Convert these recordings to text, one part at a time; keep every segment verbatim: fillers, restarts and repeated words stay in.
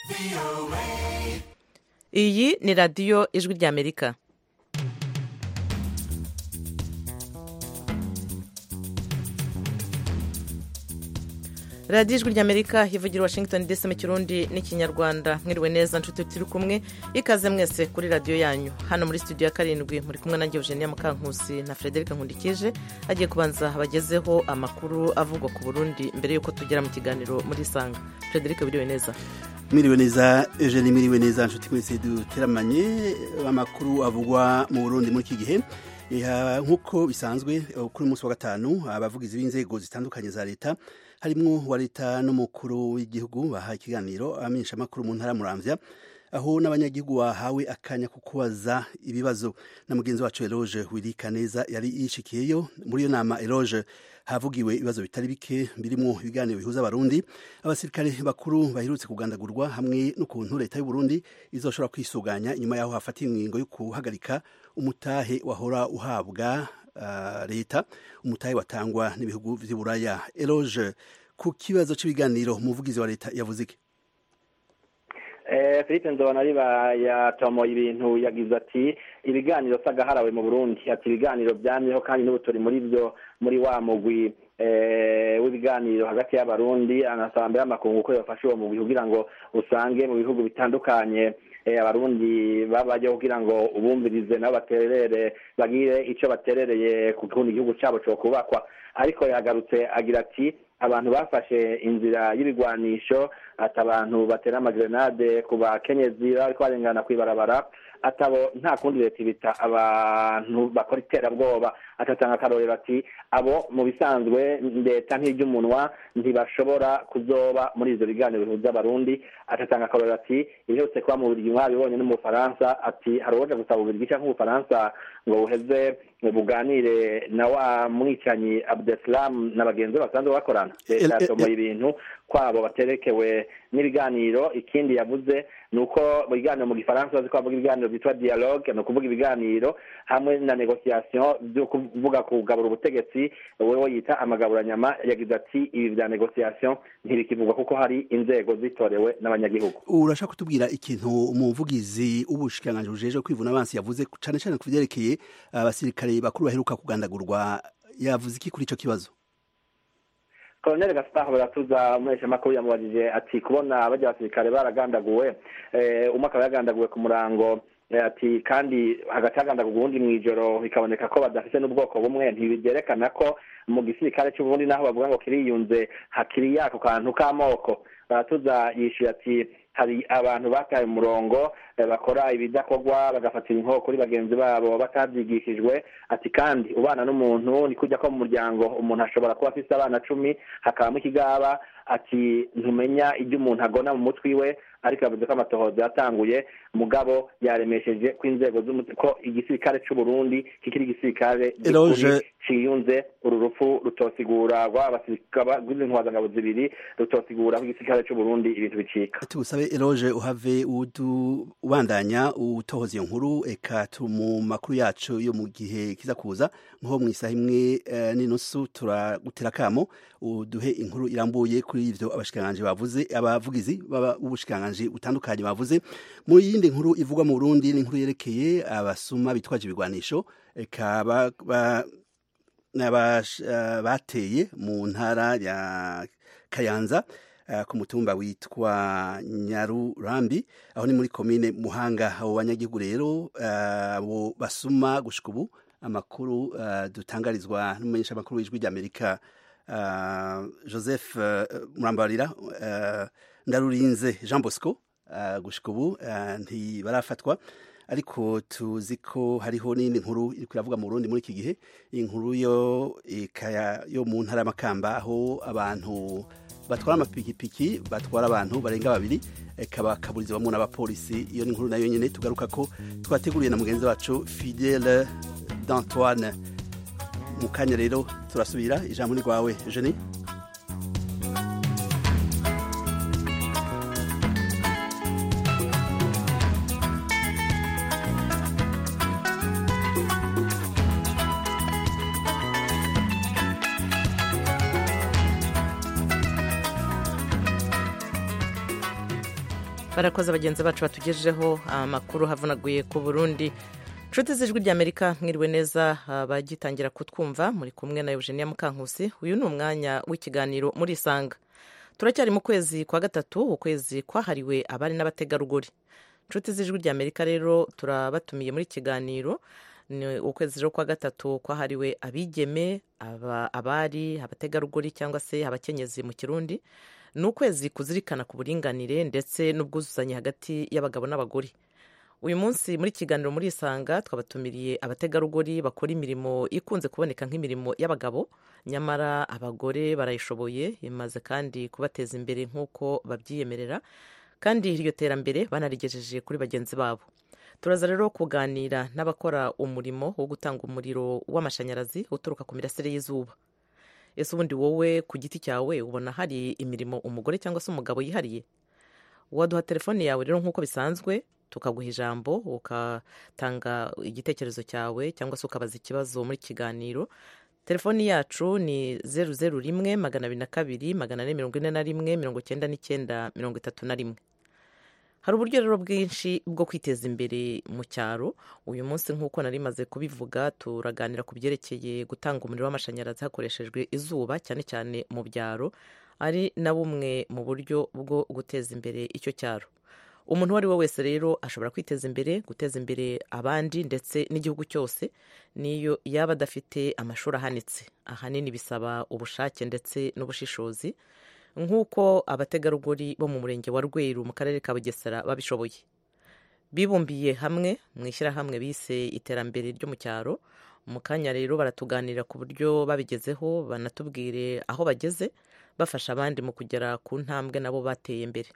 iyi ni radiyo ijwi ry'amerika. radiyo ijwi ry'amerika ivugira Washington D C mu kirundi n'ikinyarwanda. Mwiriwe neza nshuti turi kumwe, ikaze mwese kuri radiyo yanyu. Hano muri studio ya karindwi muri kumwe nanjye Eugenia Mukankusi na Frederic Nkundikije. Agiye kubanza abagezeho amakuru avugwa ku Burundi mbere yuko tugera mu kiganiro muri Sanga. Frederic, biriwe neza? Mwiriwe neza Eugenie, mwiriwe neza nshuti mwese duteramanye. Amakuru avugwa mu Burundi muri iki gihe nk'uko bisanzwe kuri umunsi wa gatanu abavugizi b'inzego zitandukanye za leta harimwo wa leta n'umukuru w'igihugu bahaye ikiganiro amenyesha amakuru mu ntara Muramvya, aho n'abanyagihugu bahawe akanya ko kubaza ibibazo na mugenzi wacu Eloge Wirikaneza yari yishikiyeyo. Muri iyo nama Eloge havugiwe ibibazo bitari bike birimo ibiganiro bihuza abarundi, abasirikare bakuru bahirutse kugandagurwa, hamwe n'ukuntu leta y'u Burundi izoshobora kwisuganya nyuma yaho hafatiwe ingingo yo kuhagarika umutahe wahora uhabwa uh, leta, umutahe watangwa n'ibihugu vy'Iburaya. Eloge, ku kibazo cy'ibiganiro umuvugizi wa leta yavuze iki? Eh, Philippe Nzobonariba yatomoye ibintu, yagize ati ibiganiro sagaharawe mu Burundi, ati ibiganiro byamyeho kandi n'ubu turi muri byo, muri wa mugwi eh w'ibiganiro hagati y'abarundi. Anasaba mbere amakungu ko yafashe uwo mugwi kugira ngo usange mu bihugu bitandukanye eh abarundi babaje kugira ngo ubumvirize nabo baterere bagire ico baterereye ku kundi igihugu cyabo cyo kubakwa. Ariko yagarutse agira ati abantu bafashe inzira y'ibigwanisho, ati abantu batera amagrenade ku bakenyezi bariko barengana kwibarabara, atabo nta kundi leta ibita abantu bakora iterabwoba. Atatanga akarorero ati abo mu bisanzwe leta nk'iry'umunwa ntibashobora kuzoba muri izo biganiro bihuza abarundi. Atatanga akarorero ati iherutse kuba mu Bubiligi mwabibonye no mu Faransa, ati haroje gusaba Ububiligi cyangwa Ubufaransa ngo buheze buganire na wa mwicanyi Abdeslam na bagenzi basanzwe bakorana. Leta yatomoye ibintu kwabo baterekewe n'ibiganiro. Ikindi yavuze nuko mu biganiro mu Gifaransa bazi ko bavuga ibiganiro bitwa dialogue, no kuvuga ibiganiro hamwe na negotiation byo kuvuga kugabura ubutegetsi, wewe yita amagaburanyama. Yagize ati ibi bya negotiation ntibikivugwa kuko hari inzego zitorewe n'abanyagihugu. Urashaka kutubwira ikintu umuvugizi w'ubushikiranganje bujeje kwivuna abansi yavuze cyane cyane kuvyerekeye abasirikare bakuru baheruka kugandagurwa? Yavuze iki kuri ico kibazo? Colonel Gaspard Baratuza umesha makuru yamubajije ati kubona abajya abasirikare baragandaguwe, eh umaka yagandaguwe ku murango, ati kandi hagacagandaguwe ubundi mwijoro bikaboneka ko badafise n'ubwoko bumwe, ntibyerekana ko mu gisirikare cy'u Burundi naho bavuga ngo kiriyunze hakiri yako kantu k'amoko. Baratuza yishyuye ati hari abantu bataye umurongo bakora ibidakorwa bagafatira inkoko kuri bagenzi babo batabyigishijwe. Ati kandi ubana n'umuntu ni kujya ko mu muryango umuntu ashobora kuba afise abana cumi hakabamo ikigaba. Ati ntumenya ibyo umuntu agona mu mutwi we, ariko yavuze ko amatohoza yatanguye mugabo yaremesheje ko inzego z'umuko igisirikare cy'u Burundi kikiri igisirikare ciyunze. Uru rupfu rutosigura rw'abasirikare rw'intwazangabo zibiri, rutosigura ko igisirikare cy'u Burundi ibintu bicika. Tugusabe Eloge uhave udu ubandanya utohoza iyo nkuru, eka mu makuru yacu yo mu gihe kiza kuza nko mu isaha imwe uh, n'inusu turagutera kamo uduhe inkuru irambuye kuri ivyo abashikiranganje bavuze, abavugizi b'ubushikiranganje butandukanye bavuze. Mu yindi nkuru ivugwa mu Burundi ni inkuru yerekeye abasuma bitwaje ibigwanisho, eka ba, ba bateye mu ntara ya Kayanza uh, ku mutumba witwa Nyarurambi, aho ni muri komine Muhanga. Abo banyagihugu rero abo uh, basuma gushika ubu amakuru uh, dutangarizwa n'umumenyesha makuru w'ijwi ry'Amerika uh, Joseph uh, Murambarira uh, Ndarurinze Jean Bosco, uh, gushika ubu uh, ntibarafatwa, ariko tuzi ko hariho n'indi nkuru iri kuravuga mu Burundi muri iki gihe, inkuru yo ikaya yo mu ntara y'Amakamba, aho abantu batwara amapikipiki batwara abantu barenga babiri ekaba kaburizwamo n'abapolisi. Iyo ni inkuru nayo nyene tugaruka ko twateguriye na mugenzi wacu Fidèle d'Antoine. Mu kanya rero turasubira, ijambo ni rwawe Eugenie. barakoze bagenzi bacu batugejeho amakuru havunaguye ku Burundi. Nshuti z'ijwi ry'Amerika mwiriwe neza, bagitangira kutwumva muri kumwe na Eugenia Mukankusi. Uyu ni umwanya w'ikiganiro muri Isanga. Turacyari mu kwezi kwa gatatu, ukwezi kwahariwe abari n'abategarugori. Nshuti z'ijwi ry'Amerika rero turabatumiye muri kiganiro. Ni ukwezi rero kwa gatatu kwahariwe abigeme, aba, abari, abategarugori cyangwa se abakenyezi mu Kirundi. Ni ukwezi kuzirikana ku buringanire ndetse n'ubwuzuzanye hagati y'abagabo n'abagore. Uyu munsi muri kiganiro muri Isanga twabatumiriye abategarugori bakora imirimo ikunze kuboneka nk'imirimo y'abagabo, nyamara abagore barayishoboye, imaze kandi kubateza imbere nk'uko babyiyemerera, kandi iryo terambere banarigejeje kuri bagenzi babo. Turaza rero kuganira n'abakora umurimo wo gutanga umuriro w'amashanyarazi uturuka ku mirasire y'izuba. Ese ubundi wowe ku giti cyawe ubona hari imirimo umugore cyangwa se umugabo yihariye? Waduha telefone yawe rero nk'uko bisanzwe, tukaguha ijambo ukatanga igitekerezo cyawe cyangwa se ukabaza ikibazo muri kiganiro. Telefoni yacu ni zeru zeru rimwe magana abiri na kabiri magana ane mirongo ine na rimwe mirongo icyenda n'icyenda mirongo itatu na rimwe. Hari uburyo rero bwinshi bwo kwiteza imbere mu cyaro. Uyu munsi nk'uko nari maze kubivuga, turaganira ku byerekeye gutanga umuriro w'amashanyarazi hakoreshejwe izuba, cyane cyane mu byaro, ari na bumwe mu buryo bwo guteza imbere icyo cyaro. Umuntu uwo ari we wese rero ashobora kwiteza imbere, guteza imbere abandi ndetse n'igihugu cyose, niyo yaba adafite amashuri ahanitse. Ahanini bisaba ubushake ndetse n'ubushishozi, nk'uko abategarugori bo mu murenge wa Rweru mu karere ka Bugesera babishoboye. Bibumbiye hamwe mu ishyirahamwe bise iterambere ryo mu cyaro. Mu kanya rero baratuganira ku buryo babigezeho, banatubwire aho bageze, bafasha abandi mu kugera ku ntambwe nabo bateye imbere.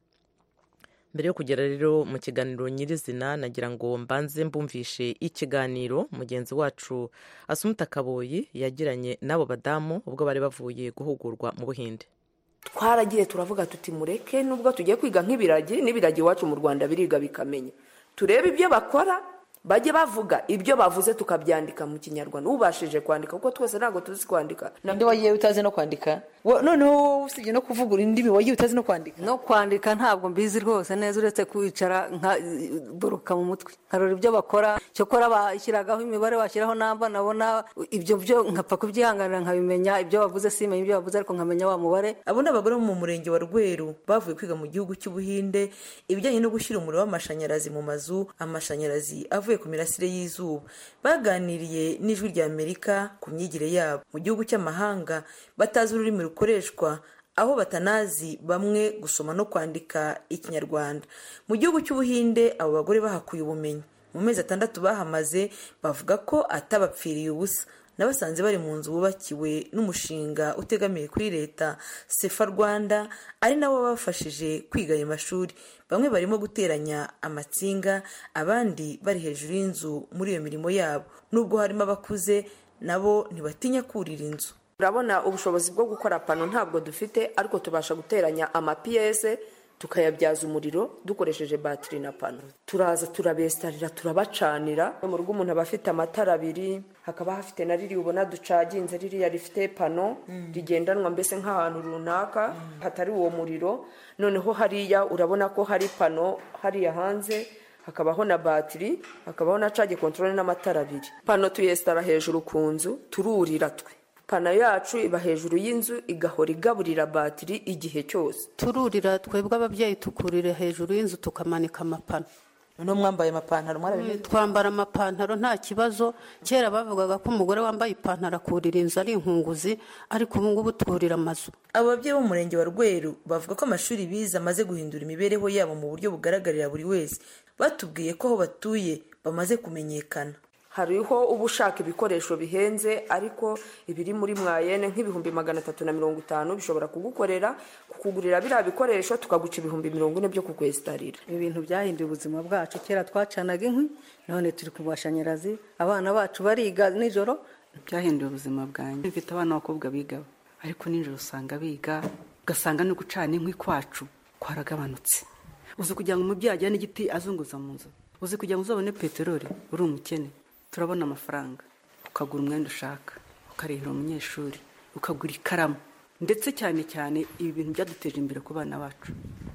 Mbere yo kugera rero mu kiganiro nyirizina, nagira ngo mbanze mbumvishe ikiganiro mugenzi wacu Asumuta Kaboyi yagiranye n'abo badamu ubwo bari bavuye guhugurwa mu Buhinde. Twaragiye turavuga tuti mureke nubwo tugiye kwiga nk'ibiragi, n'ibiragi iwacu mu Rwanda biriga bikamenya, turebe ibyo bakora, bajye bavuga ibyo bavuze tukabyandika mu Kinyarwanda. Ubashije kwandika kuko twese ntago tuzi kwandika. Ninde wagiye utazi no kwandika? Noneho usibye no kuvugura indimi wagiye utazi no kwandika? No kwandika ntabwo mbizi rwose neza, uretse kwicara nka boroka mu mutwe karora ibyo bakora. Cyo kora bashyiragaho imibare, washyiraho namba, nabona ibyo byo nkapfa kubyihanganira nkabimenya. Ibyo bavuze simenya ibyo bavuze, ariko nkamenya wa mubare. Abo n'abagore mu murenge wa Rweru bavuye kwiga mu gihugu cy'Ubuhinde ibijyanye no gushyira umuriro w'amashanyarazi mu mazu, amashanyarazi avuye ku mirasire y'izuba. Baganiriye n'ijwi rya Amerika ku myigire yabo mu gihugu cy'amahanga, batazi ururimi rukoreshwa, aho batanazi bamwe gusoma no kwandika Ikinyarwanda. Mu gihugu cy'Ubuhinde abo bagore bahakuye ubumenyi. Mu mezi atandatu bahamaze bavuga ko atabapfiriye ubusa. Nabasanze bari mu nzu bubakiwe n'umushinga utegamiye kuri leta Sefa Rwanda, ari nabo bafashije kwiga ayo mashuri. Bamwe barimo guteranya amatsinga, abandi bari hejuru y'inzu muri iyo mirimo yabo. Nubwo harimo abakuze, nabo ntibatinya kurira inzu. Urabona ubushobozi bwo gukora pano ntabwo dufite, ariko tubasha guteranya amapiyese tukayabyaza umuriro dukoresheje batiri na pano. Turaza turabestarira, turabacanira. Mu rugo umuntu aba afite amatara abiri, hakaba hafite na riri ubona ducaginze, ririya rifite pano mm. rigendanwa mbese nk'ahantu runaka mm. hatari uwo muriro. Noneho hariya urabona ko hari pano hariya hanze, hakabaho na batiri, hakabaho na charge control n'amatara abiri. Pano tuyestara hejuru ku nzu, tururira twe. Pano yacu iba hejuru y'inzu, igahora igaburira batiri igihe cyose. Tururira twebwe ababyeyi, tukurira hejuru y'inzu tukamanika amapano. No mwambaye amapantaro mwarabimenye? Twambara amapantaro nta kibazo. Kera bavugaga ko umugore wambaye ipantaro akurira inzu ari inkunguzi, ariko ubu ngubu turira amazu. Ababyeyi bo mu murenge wa Rweru bavuga ko amashuri bize amaze guhindura imibereho yabo mu buryo bugaragarira buri wese. Batubwiye ko aho batuye bamaze kumenyekana. Hariho ubushaka ibikoresho bihenze, ariko ibiri muri Mwayene nk'ibihumbi magana atatu na mirongo itanu bishobora kugukorera, kukugurira biriya bikoresho tukaguca ibihumbi mirongo ine byo kukwestarira. Ibintu byahinduye ubuzima bwacu. Kera twacanaga inkwi, none turi ku mashanyarazi. Abana bacu bariga nijoro. Byahinduye ubuzima bwanjye. Mfite abana b'abakobwa biga, ariko nijoro usanga biga, ugasanga no gucana inkwi kwacu kwaragabanutse. Uzi kugira ngo umubyeyi ajyane igiti azunguza mu nzu, uzi kugira ngo uzabone peteroli, uri umukene. Turabona amafaranga, ukagura umwenda ushaka, ukarihira umunyeshuri, ukagura ikaramu, ndetse cyane cyane ibi bintu byaduteje imbere ku bana bacu.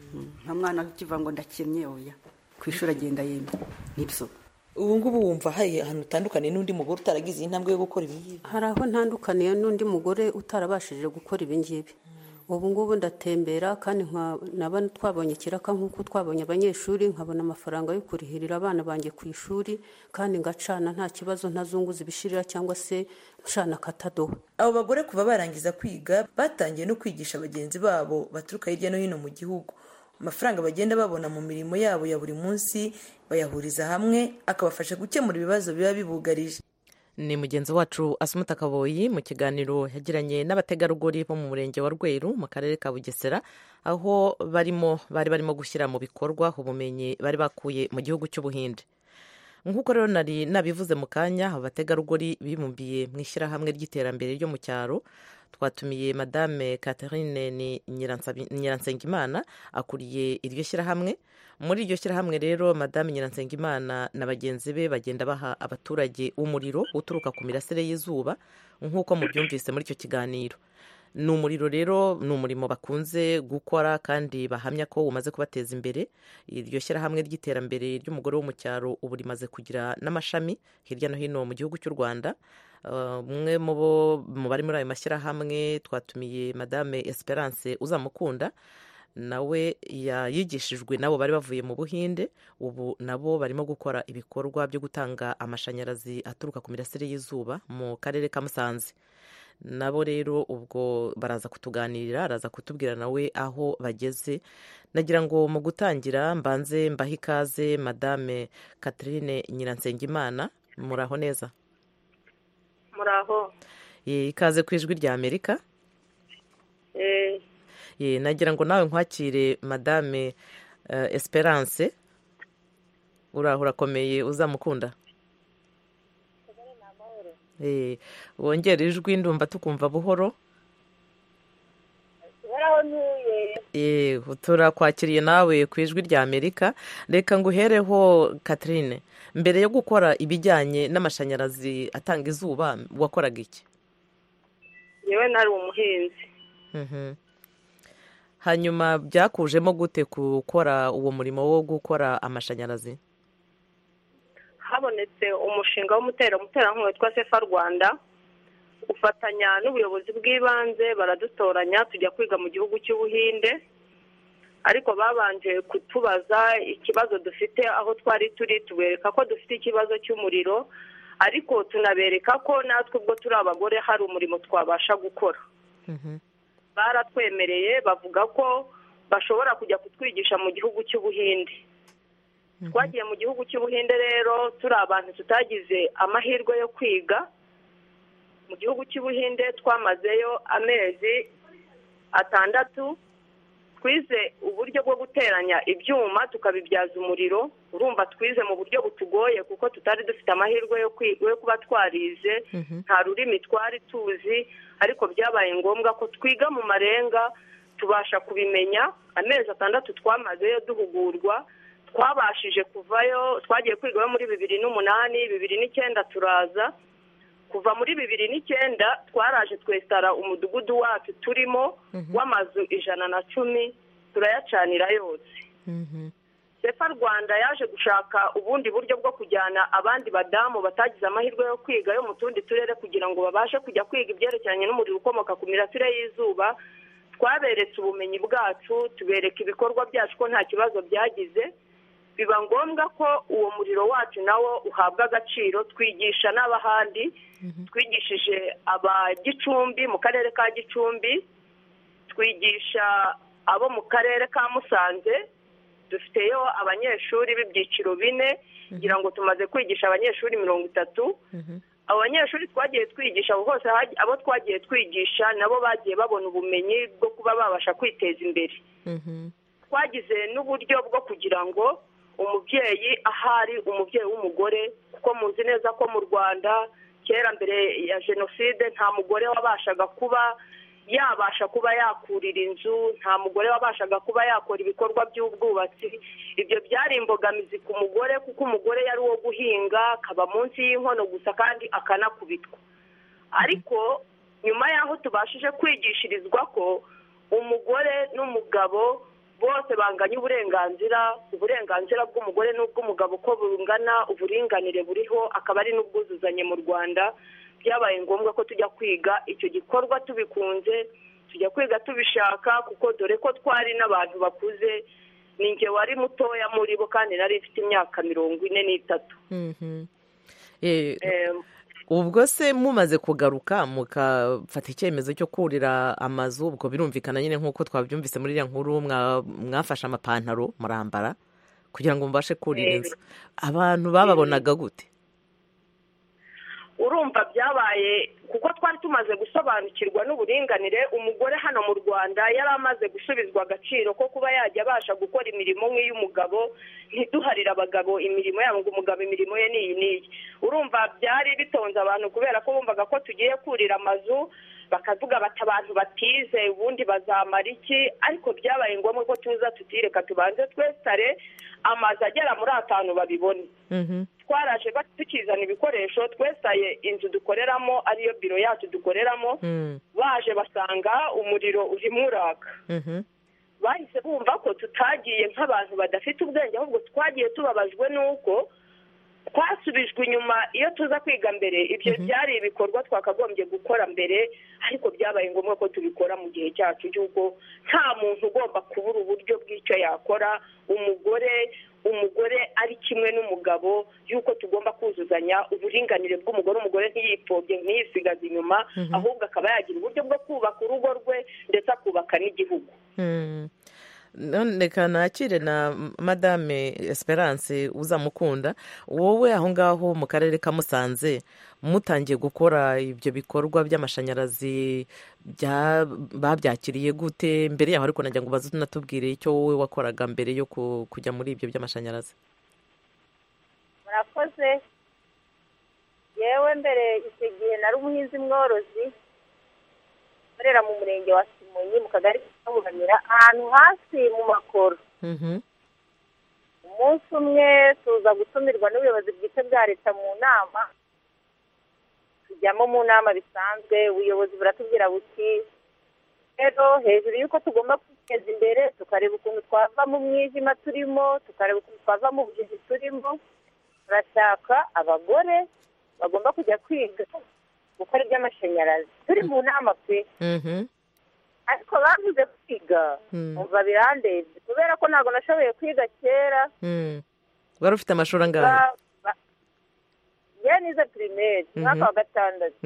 nta mwana ukiva ngo ndakennye oya ku ishuri agenda yemye nibyo. ubu ngubu wumva hari ahantu utandukaniye n'undi mugore utaragize intambwe yo gukora ibi ngibi? hari aho ntandukaniye n'undi mugore utarabashije gukora ibi ngibi. ubu ngubu ndatembera kandi naba twabonye ikiraka nk'uko twabonye abanyeshuri, nkabona amafaranga yo kurihirira abana banjye ku ishuri, kandi ngacana nta kibazo, ntazunguza ibishirira cyangwa se ncana katadoha. abo bagore kuva barangiza kwiga batangiye no kwigisha bagenzi babo baturuka hirya no hino mu gihugu. amafaranga bagenda babona mu mirimo yabo ya buri munsi bayahuriza hamwe akabafasha gukemura ibibazo biba bibugarije. ni mugenzi wacu Asumuta Kaboyi mu kiganiro yagiranye n'abategarugori bo mu murenge wa Rweru mu karere ka Bugesera, aho barimo bari barimo gushyira mu bikorwa ubumenyi bari bakuye mu gihugu cy'Ubuhinde. nk'uko rero nari nabivuze mu kanya, abategarugori bibumbiye mu ishyirahamwe ry'iterambere ryo mu cyaro. twatumiye Madame Catherine ni Nyiransengimana akuriye iryo shyirahamwe. muri iryo shyirahamwe rero Madame Nyiransengimana na bagenzi be bagenda baha abaturage umuriro uturuka ku mirasire y'izuba nk'uko mubyumvise muri icyo kiganiro. ni umuriro rero ni umurimo bakunze gukora kandi bahamya ko umaze kubateza imbere. iryo shyirahamwe ry'iterambere ry'umugore wo mu cyaro ubu rimaze kugira n'amashami hirya no hino mu gihugu cy'u Rwanda. umwe mu bo mu bari muri ayo mashyirahamwe twatumiye Madame Esperance Uzamukunda, nawe yigishijwe nabo bari bavuye mu Buhinde, ubu nabo barimo gukora ibikorwa byo gutanga amashanyarazi aturuka ku mirasire y'izuba mu karere ka Musanze. nabo rero ubwo baraza kutuganirira, araza kutubwira nawe aho bageze. nagira ngo mu gutangira mbanze mbahe ikaze Madame Catherine Nyiransengimana. muraho neza? muraho. ye ikaze ku ijwi rya Amerika. eh ye nagira ngo nawe nkwakire Madame uh, Esperance. uraho urakomeye Uzamukunda? eh wongera ijwi ndumva tukumva buhoro. baraho ntuye. eh turakwakiriye nawe ku ijwi rya Amerika. reka nguhereho Catherine, mbere yo gukora ibijyanye n'amashanyarazi atanga izuba wakoraga iki? yewe nari umuhinzi. mhm hanyuma byakujemo gute gukora uwo murimo wo gukora amashanyarazi? habonetse umushinga w'umutera umuterankunga witwa Sefa Rwanda, ufatanya n'ubuyobozi bw'ibanze baradutoranya tujya kwiga mu gihugu cy'Ubuhinde. ariko babanje kutubaza ikibazo dufite aho twari turi, tubereka ko dufite ikibazo cy'umuriro, ariko tunabereka ko natwe ubwo turi abagore hari umurimo twabasha gukora. mhm baratwemereye bavuga ko bashobora kujya kutwigisha mu gihugu cy'Ubuhinde. twagiye mu gihugu cy'Ubuhinde rero turi abantu tutagize amahirwe yo kwiga. mu gihugu cy'Ubuhinde twamazeyo amezi atandatu, twize uburyo bwo guteranya ibyuma tukabibyaza umuriro. urumva twize mu buryo butugoye kuko tutari dufite amahirwe yo kuba twarize, nta rurimi twari tuzi, ariko byabaye ngombwa ko twiga mu marenga tubasha kubimenya. amezi atandatu twamazeyo duhugurwa, twabashije kuvayo. twagiye kwigayo muri bibiri n'umunani, bibiri n'icyenda turaza. kuva muri bibiri n'icyenda twaraje twesitara umudugudu wacu turimo w'amazu ijana na cumi, turayacanira yose. Sefa Rwanda yaje gushaka ubundi buryo bwo kujyana abandi badamu batagize amahirwe yo kwiga yo mu tundi turere kugira ngo babashe kujya kwiga ibyerekeranye n'umuriro ukomoka ku mirasire y'izuba. twaberetse ubumenyi bwacu, tubereka ibikorwa byacu ko nta kibazo byagize. biba ngombwa ko uwo muriro wacu nawo uhabwa agaciro. twigisha n'abahandi, twigishije aba Gicumbi mu karere ka Gicumbi, twigisha abo mu karere ka Musanze. dufiteyo abanyeshuri b'ibyiciro bine, ngira ngo tumaze kwigisha abanyeshuri mirongo itatu. abo banyeshuri twagiye twigisha abo hose, abo twagiye twigisha nabo bagiye babona ubumenyi bwo kuba babasha kwiteza imbere. twagize n'uburyo bwo kugira ngo umubyeyi ahari umubyeyi w'umugore, kuko muzi neza ko mu Rwanda kera mbere ya jenoside nta mugore wabashaga kuba yabasha kuba yakurira inzu, nta mugore wabashaga kuba yakora ibikorwa by'ubwubatsi. ibyo byari imbogamizi ku mugore, kuko umugore yari uwo guhinga, akaba munsi y'inkono gusa kandi akanakubitwa. ariko nyuma y'aho tubashije kwigishirizwa ko umugore n'umugabo bose banganya uburenganzira uburenganzira bw'umugore n'ubw'umugabo uko bungana, uburinganire buriho, akaba ari n'ubwuzuzanye mu Rwanda. Byabaye ngombwa ko tujya kwiga icyo gikorwa tubikunze, tujya kwiga tubishaka, kuko dore ko twari n'abantu bakuze, ninjye wari mutoya muri bo kandi nari mfite imyaka mirongo ine n'itatu. Ubwo se mumaze kugaruka mukafata icyemezo cyo kurira amazu, ubwo birumvikana nyine nk'uko twabyumvise muri iriya nkuru, mwafashe amapantaro murambara kugira ngo mubashe kurira inzu. Abantu bababonaga gute? Urumva byabaye kuko twari tumaze gusobanukirwa n'uburinganire. Umugore hano mu Rwanda yari amaze gusubizwa agaciro ko kuba yajya abasha gukora imirimo nk'iy'umugabo, ntiduharire abagabo imirimo yabo ngo umugabo imirimo ye n'iyi n'iyi. Urumva byari bitonze abantu kubera ko bumvaga ko tugiye kurira amazu, bakavuga bati abantu batize ubundi bazamara iki, ariko byabaye ngombwa ko tuza tutireka tubanze twesitare amazu agera muri atanu babibone. Twaraje tukizana ibikoresho, twestaye inzu dukoreramo ariyo biro yacu dukoreramo, baje basanga umuriro urimo uraka. Bahise bumva ko tutagiye nk'abantu badafite ubwenge, ahubwo twagiye tubabajwe n'uko twasubijwe inyuma. Iyo tuza kwiga mbere, ibyo byari ibikorwa twakagombye gukora mbere, ariko byabaye ngombwa ko tubikora mu gihe cyacu, cy'uko nta muntu ugomba kubura uburyo bw'icyo yakora. Umugore umugore ari kimwe n'umugabo, yuko tugomba kuzuzanya uburinganire bw'umugore. Umugore ntiyipfobye ntiyisigaze inyuma, ahubwo akaba yagira uburyo bwo kubaka urugo rwe ndetse akubaka n'igihugu. None kanakire na Madame Esperance Uzamukunda, wowe aho ngaho mu karere ka Musanze mutangiye gukora ibyo bikorwa by'amashanyarazi, babyakiriye gute mbere yaho? Ariko nagira ngo baze tunatubwire icyo wowe wakoraga mbere yo kujya muri ibyo by'amashanyarazi. Murakoze. Yewe mbere icyo gihe nari umuhinzi mworozi, nkorera mu murenge wa Simonyi mu kagari kaburanira ahantu hasi mu makoro. Umunsi umwe tuza gutumirwa n'ubuyobozi bwite bwa leta mu nama, tujyamo mu nama bisanzwe. Ubuyobozi buratubwira buti rero hejuru y'uko tugomba kwiteza imbere, tukareba ukuntu twava mu mwijima turimo, tukareba ukuntu twava mu bujiji turimo, turashaka abagore bagomba kujya kwiga gukora iby'amashanyarazi. Turi mu nama pe, ariko bavuze kwiga umva birandeze kubera ko ntabwo nashoboye kwiga kera. Wari ufite amashuri angahe? Ye nize primaire mwaka wa gatandatu.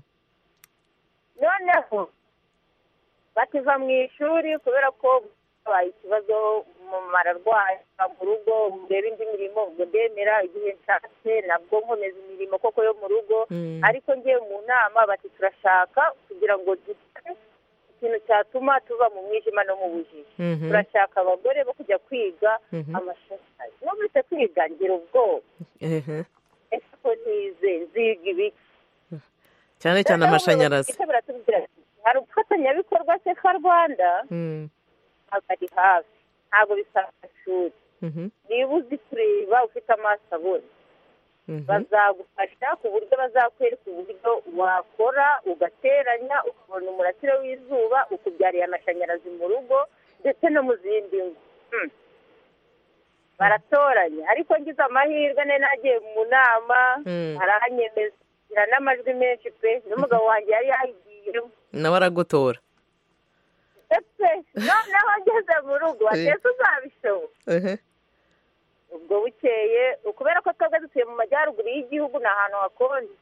Noneho bativa mu ishuri kubera ko babaye ikibazo mu mararwaye mu rugo, ndeba indi mirimo, ubwo ndemera igihe nshatse nabwo nkomeza imirimo koko yo mu rugo. Ariko ngiye mu nama bati turashaka kugira ngo dukore ikintu cyatuma tuva mu mwijima no mu bujiji. Turashaka abagore bo kujya kwiga amashanyarazi. Numvise kwiga ngira ubwoba, ese ko ntize nziga ibiki cyane cyane amashanyarazi? Hari ubufatanyabikorwa se ka Rwanda ntabwo ari hafi, ntabwo bisaba amashuri. Niba uzi kureba ufite amaso abona, bazagufasha ku buryo bazakwereka uburyo wakora ugateranya ukabona umurasire w'izuba ukubyariye amashanyarazi mu rugo ndetse no mu zindi ngo baratoranya. Ariko ngize amahirwe ne nagiye mu nama, arahanyemeza n'amajwi menshi pe, n'umugabo wanjye yari yahigiyemo nawe aragutora. Noneho ngeze mu rugo atese uzabishobora. Ubwo bukeye kubera ko twebwe dutuye mu majyaruguru y'igihugu, ni ahantu hakonje.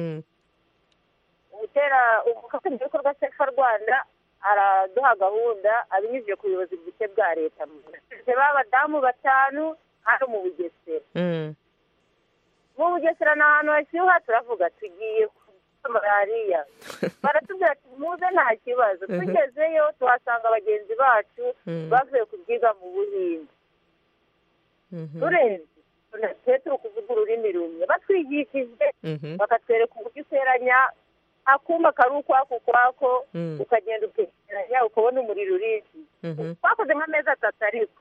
Umutera umufatanyabikorwa se ka Rwanda araduha gahunda abinyujije ku buyobozi bwite bwa leta. B'abadamu batanu hano mu Bugesera. Mu Bugesera ni ahantu hashyuha, turavuga tugiye malariya. Baratubwira ati muze nta kibazo. Tugezeyo tuhasanga bagenzi bacu bavuye kubyiga mu Buhinde. Turenze turi kuvuga ururimi rumwe, batwigishije bakatwereka uburyo uteranya akuma kari ukwako ukwako, ukagenda ukegeranya ukabona umuriro urinzi. Twakoze nk'amezi atatu ariko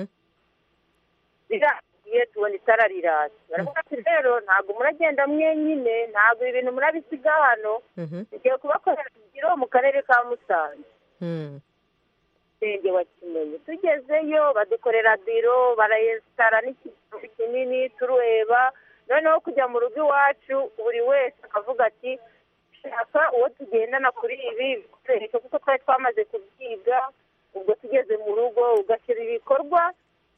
biragiye tubona itara rirasa. Baravuga ati rero ntabwo muragenda mwenyine, ntabwo ibi bintu murabisiga hano, tugiye kubakorera igiro mu karere ka Musanze. Murenge wa Kimenyi tugezeyo badukorera biro barayesitara n'ikintu kinini tureba noneho kujya mu rugo iwacu buri wese akavuga ati shaka uwo tugendana kuri ibi bikoresho kuko twari twamaze kubyiga ubwo tugeze mu rugo ugashyira ibikorwa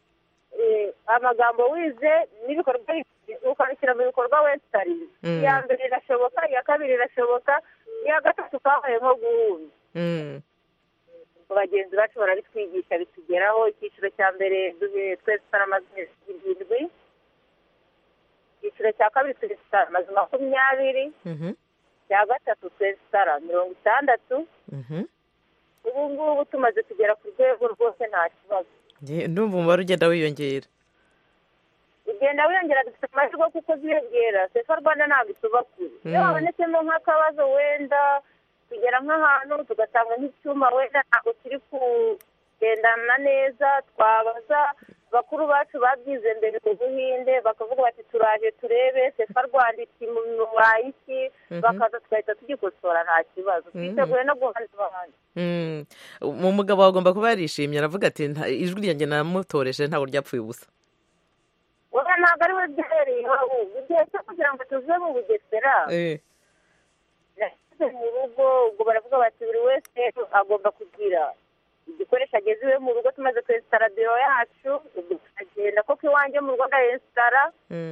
amagambo wize n'ibikorwa ukabishyira mu bikorwa wesitariza iya mbere irashoboka iya kabiri irashoboka iya gatatu kabaye nko guhumya bagenzi bacu barabitwigisha bitugeraho icyiciro cya mbere twese turamaze irindwi icyiciro cya kabiri twese turamaze makumyabiri cya gatatu twese tara mirongo itandatu ubu ngubu tumaze kugera ku rwego rwose nta kibazo ndumva umubare ugenda wiyongera ugenda wiyongera dufite amahirwe kuko ziyongera sefa rwanda ntabwo ituba kure iyo habonetsemo nk'akabazo wenda tugera nk'ahantu tugatanga nk'icyuma wenda ntabwo turi kugendana neza twabaza bakuru bacu babyize mbere mu buhinde bakavuga bati turaje turebe sefa rwanda iti mu iki bakaza tugahita tugikosora nta kibazo twiteguye no guhana abandi mu mugabo agomba kuba yarishimye aravuga ati ijwi ryanjye namutoreshe ntabwo ryapfuye ubusa wowe ntabwo ari we byahereyeho ahubwo igihe cyo kugira ngo tuve mu bugesera nashyize mu rugo ubwo baravuga bati buri wese agomba kugira igikoresho ageze iwe mu rugo tumaze kwesitara biro yacu tukagenda koko iwanjye mu rugo ndayesitara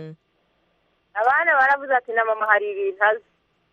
abana baravuze ati na mama hari ibintu azi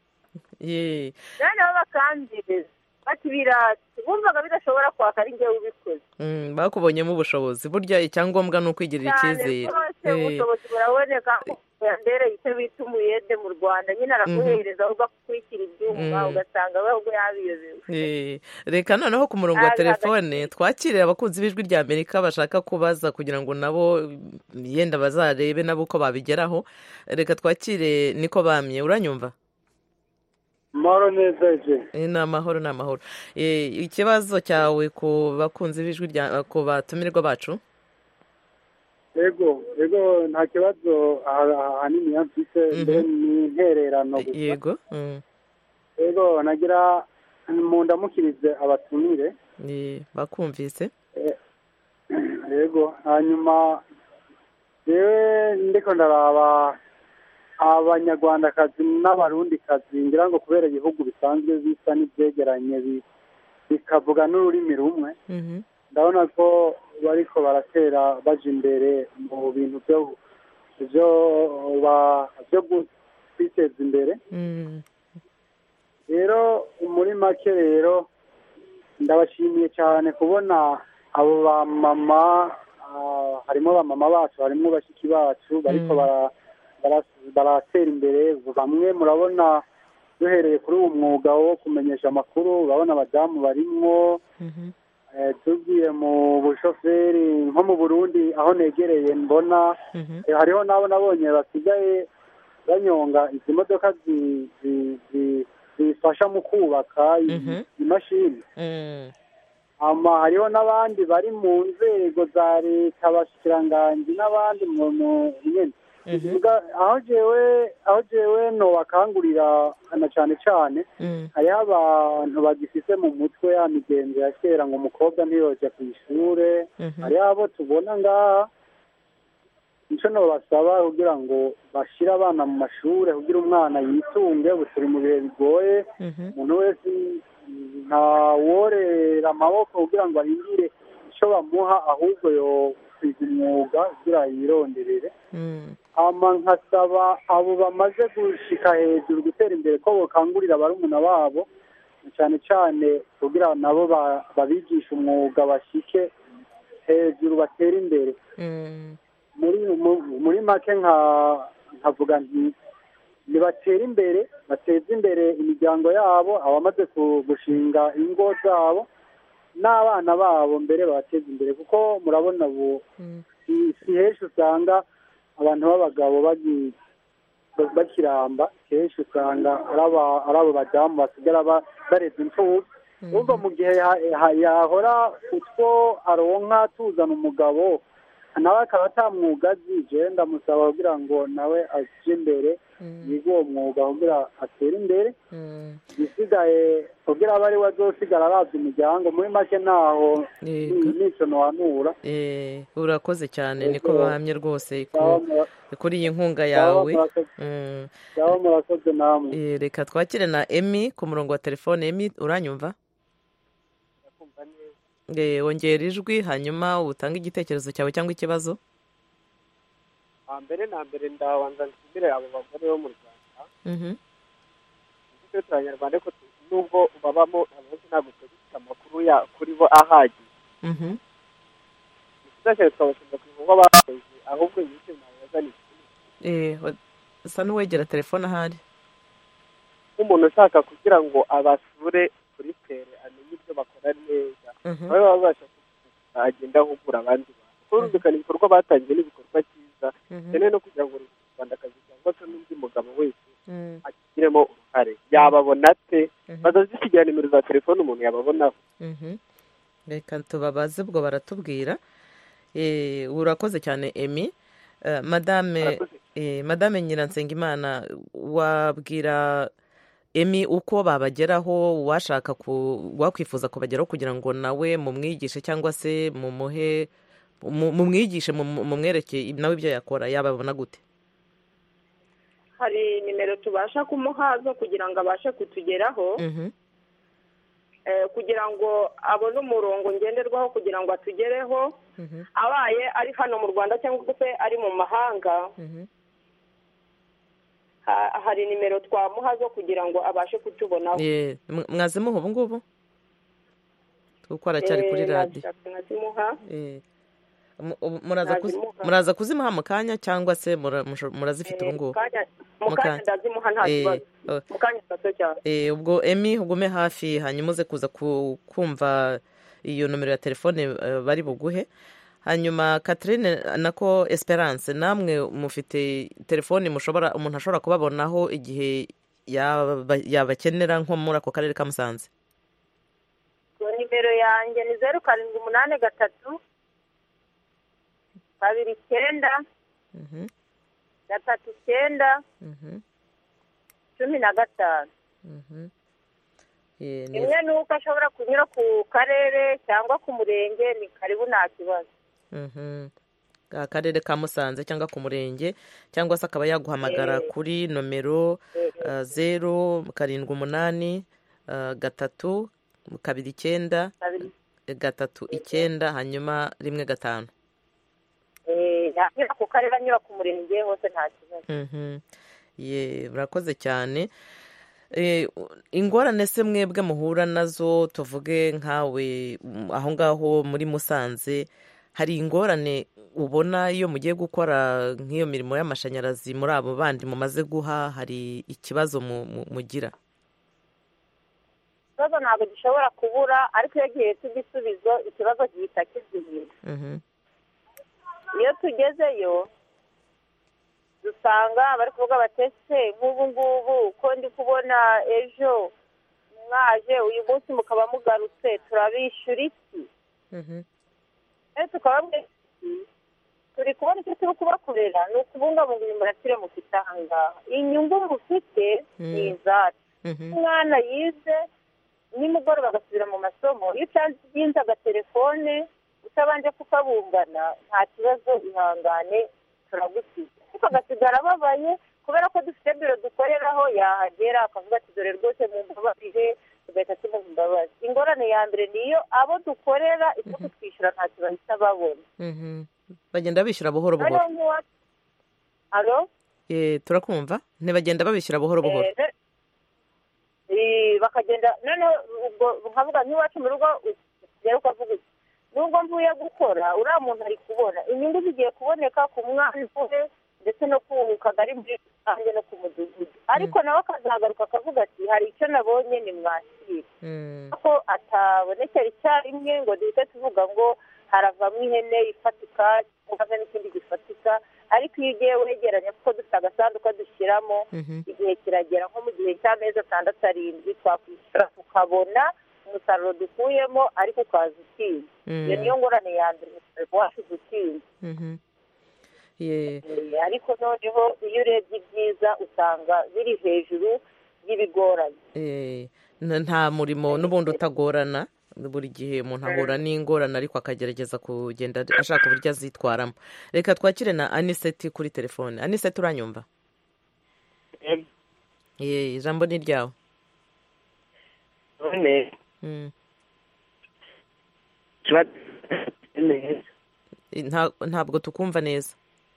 noneho bakambiriza bati birati bumvaga bidashobora kwaka ari njyewe ubikoze bakubonyemo ubushobozi burya icyangombwa ni ukwigirira icyizere ubushobozi buraboneka mbere icyo bita umuyede mu rwanda nyine araguhereza ahubwo akurikira ibyuma ugasanga we ahubwo yabiyobewe reka noneho ku murongo wa telefone twakirira abakunzi b'ijwi rya amerika bashaka kubaza kugira ngo nabo yenda bazarebe nabo uko babigeraho reka twakire niko bamye uranyumva amahoro neza je ni amahoro ni amahoro ikibazo cyawe ku bakunzi b'ijwi rya ku batumirwa bacu yego yego nta kibazo ahanini yamfise mbere ni intererano gusa yego yego nagira mu ndamukirize abatumire bakumvise yego hanyuma yewe ndiko ndaraba abanyarwandakazi n'abarundikazi ngira ngo kubera ibihugu bisanzwe bisa n'ibyegeranye bikavuga n'ururimi rumwe ndabona ko bariko baratera baje imbere mu bintu byo byo kwiteza imbere rero muri make rero ndabashimiye cyane kubona abo bamama harimo bamama bacu harimo bashiki bacu bariko baratera imbere bamwe murabona duhereye kuri uwo mwuga wo kumenyesha amakuru urabona abadamu barimwo tugiye mu bushoferi nko mu burundi aho negereye mbona hariho n'abo nabonye basigaye banyonga izi modoka zifasha mu kubaka imashini hariho n'abandi bari mu nzego za leta abashikiranganji n'abandi mu nyene aho jewe aho jewe nobakangurira na cyane cyane hariho abantu bagifise mu mutwe ya migenzo ya kera ngo umukobwa ntiyoja ku ishure hariho abo tubona ngaha nico nobasaba kugira ngo bashire abana mu mashure kugira umwana yitunge ubu turi mu bihe bigoye umuntu wese ntaworera amaboko kugira ngo ahindire ico bamuha ahubwo yo kwiga umwuga kugira yironderere ama nkasaba abo bamaze gushika hejuru gutera imbere ko bokangurira barumuna babo cyane cyane kugira nabo babigisha umwuga bashike hejuru batera imbere muri muri make nka nkavuga nti nibatera imbere bateza imbere imiryango yabo abamaze gushinga ingo zabo n'abana babo mbere babateza imbere kuko murabona ubu si henshi usanga abantu b'abagabo bakiramba kenshi usanga ari abo badamu basigara bareza imfubyi ubwo mu gihe yahora utwo aronka tuzana umugabo nawe akaba atamwuga azi je ndamusaba kugira ngo nawe aje imbere yiga uwo mwuga kugira atere imbere isigaye kugira abe ari we azosigara arabya imiryango muri make ntaho nico nohanura. Urakoze cyane niko bahamye rwose kuri iyi nkunga yawe. Murakoze namwe. Reka twakire na Emi ku murongo wa telefone. Emi uranyumva? Wongera ijwi hanyuma utange igitekerezo cyawe cyangwa ikibazo. mbere na mbere ndabanza nshimire abo bagore bo mu Rwanda twe turanyarwanda ko nubwo babamo abenshi ntabwo tugifite amakuru ya kuri bo ahagije tudashaka twabashinja kuvuga bakoze ahubwo yise mwazani eh usa n'uwegera telefone ahari umuntu ushaka kugira ngo abasure kuri tere amenye ibyo bakora neza baba babasha agenda ahugura abandi kurumvikana ibikorwa batangiye n'ibikorwa cyiza cyane no kugira ngo u Rwanda kazi cyangwa se n'undi mugabo wese akiremo uruhare yababona te bazazisigira nimero za telefone umuntu yababonaho. Reka tubabaze ubwo baratubwira. Urakoze cyane Emi. Madame Madame Nyiransengimana wabwira Emi uko babageraho washaka wakwifuza kubageraho kugira ngo nawe mumwigishe cyangwa se mumuhe mumwigishe mumwereke nawe ibyo yakora yababona gute? Hari nimero tubasha kumuha zo kugira ngo abashe kutugeraho kugira ngo abone umurongo ngenderwaho kugira ngo atugereho abaye ari hano mu Rwanda cyangwa se ari mu mahanga. Hari nimero twamuha zo kugira ngo abashe kutubonaho. Mwazimuha ubu ngubu kuko aracyari kuri radio. Muraza kuzimuha mu kanya cyangwa se murazifite ubu ngubu? Mu kanya ndazimuha nta kibazo. Mu kanya gato cyane. Ubwo Emi ugume hafi hanyuma uze kuza kumva iyo nomero ya telefone bari buguhe. Hanyuma Catherine nako Esperance namwe mufite telefone mushobora umuntu ashobora kubabonaho igihe yabakenera nko muri ako karere ka Musanze? Nimero yanjye ni zeru karindwi umunani gatatu kabiri icyenda gatatu icyenda cumi na gatanu. imwe ni uko ashobora kunyura ku karere cyangwa ku murenge ni karibu nta kibazo. Akarere ka Musanze cyangwa ku murenge cyangwa se akaba yaguhamagara kuri nomero zeru karindwi umunani gatatu kabiri icyenda gatatu icyenda hanyuma rimwe gatanu. Yanyura ku karere anyura ku murenge hose nta kibazo. Ye murakoze cyane. Ingorane se mwebwe muhura nazo tuvuge nkawe aho ngaho muri Musanze hari ingorane ubona iyo mugiye gukora nk'iyo mirimo y'amashanyarazi muri abo bandi mumaze guha hari ikibazo mugira? Ikibazo ntabwo gishobora kubura ariko iyo gihe tugisubizo ikibazo gihita kizimira. Iyo tugezeyo dusanga bari kuvuga batese nk'ubu ngubu ko ndi kubona ejo mwaje uyu munsi mukaba mugarutse turabishyura iki? tukababwira turi kubona icyo turi kubakorera ni ukubungabunga imiratire mufite aha ngaha. Inyungu mufite ni izacu. Umwana yize nimugoroba agasubira mu masomo iyo utanze agatelefone utabanje kukabungana nta kibazo ihangane turagusiga ariko agasigara ababaye kubera ko dufite biro dukoreraho yahagera akavuga ati dore rwose mu mbabarire tugahita tumuha imbabazi. Ingorane ya mbere niyo abo dukorera icyo kutwishyura nta kibazo babona. Bagenda bishyura buhoro buhoro. Alo? Turakumva ntibagenda babishyura buhoro buhoro. Bakagenda noneho ubwo nkavuga nk'iwacu mu rugo rero ukavuga uti nubwo mvuye gukora uriya muntu ari kubona inyungu zigiye kuboneka ku mwana we ndetse no ku kagari muri rusange no ku mudugudu ariko nawe akazagaruka akavuga ati hari icyo nabonye ni mwakire ko atabonekera icyarimwe ngo duhite tuvuga ngo haravamo ihene ifatika cyangwa n'ikindi gifatika ariko iyo ugiye wegeranya kuko dufite agasanduka dushyiramo igihe kiragera nko mu gihe cy'amezi atandatu arindwi twakwishyura tukabona umusaruro dukuyemo ariko ukaza utinda iyo niyo ngorane ya mbere umusaruro wacu utinda ariko noneho iyo urebye ibyiza usanga biri hejuru y'ibigoranye nta murimo n'ubundi utagorana buri gihe umuntu ahura n'ingorane ariko akagerageza kugenda ashaka uburyo azitwaramo. Reka twakire na Aniseti kuri telefone. Aniseti uranyumva? Ye ijambo ni ryawe. none ntabwo tukumva neza.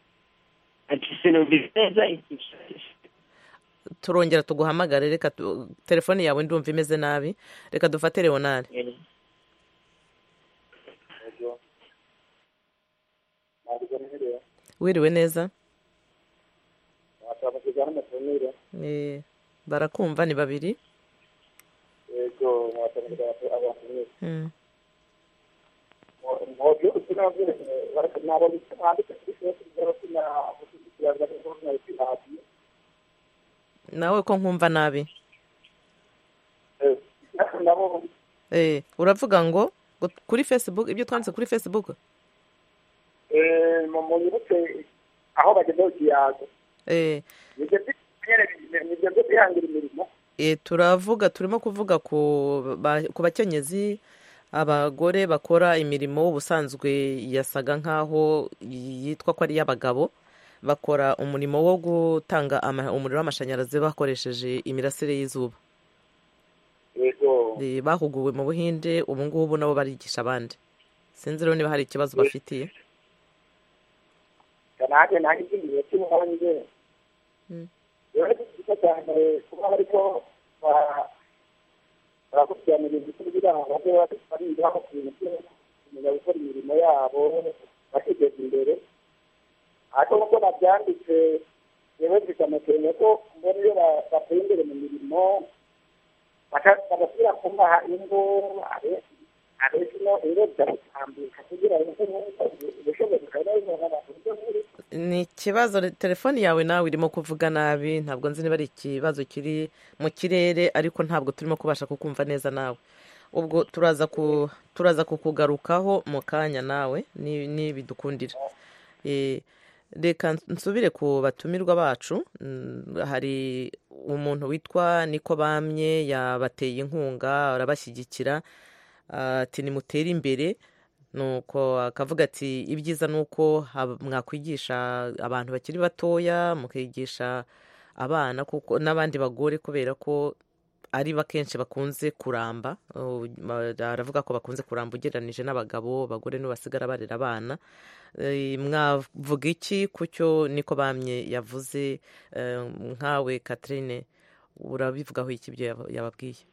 Turongera tuguhamagare. Reka telefone yawe ndumva imeze nabi. Reka dufate Leonard. Wiriwe neza? Eh barakumva ni babiri. Yego mwatangira abantu mm nawe ko nkumva nabi. Eh uravuga ngo kuri Facebook ibyo twanditse kuri Facebook? Eh mu nyubute aho bageze kiyago. Eh nibyo nibyo byangira imirimo. Eh turavuga turimo kuvuga ku ku bakenyezi abagore bakora imirimo ubusanzwe yasaga nkaho yitwa ko ari y'abagabo, bakora umurimo wo gutanga umuriro w'amashanyarazi bakoresheje imirasire y'izuba. Yego bahuguwe mu Buhinde ubu ngubu nabo barigisha abandi. Sinzi rero niba hari ikibazo bafitiye. Kanake nake kintu cy'umuhanje. Mm. Yore cyane kuba ariko ba barakucyana ibintu kugira ngo babe bari ngaho kwintu kumenya gukora imirimo yabo bakigeza imbere. Ariko uko nabyanditse yewe bikamekenya ko mbona iyo bateye imbere mu mirimo bakasira kumba ingo are are no ero cyambika kugira ngo ubushobozi bw'abantu ni ikibazo. Telefoni yawe nawe irimo kuvuga nabi, ntabwo nzi niba ari ikibazo kiri mu kirere ariko ntabwo turimo kubasha kukumva neza nawe. Ubwo turaza ku turaza kukugarukaho mu kanya nawe ni bidukundira. Eh reka nsubire ku batumirwa bacu. Hari umuntu witwa Niko Bamye yabateye inkunga arabashyigikira ati nimutere imbere. Nuko akavuga ati ibyiza nuko mwakwigisha abantu bakiri batoya mukigisha abana kuko n'abandi bagore kubera ko ari bakenshi bakunze kuramba. Aravuga ko bakunze kuramba ugereranije n'abagabo, bagore nibo basigara barera abana. Mwavuga iki kucyo Niko Bamye yavuze? Nkawe Catherine urabivugaho iki ibyo yababwiye?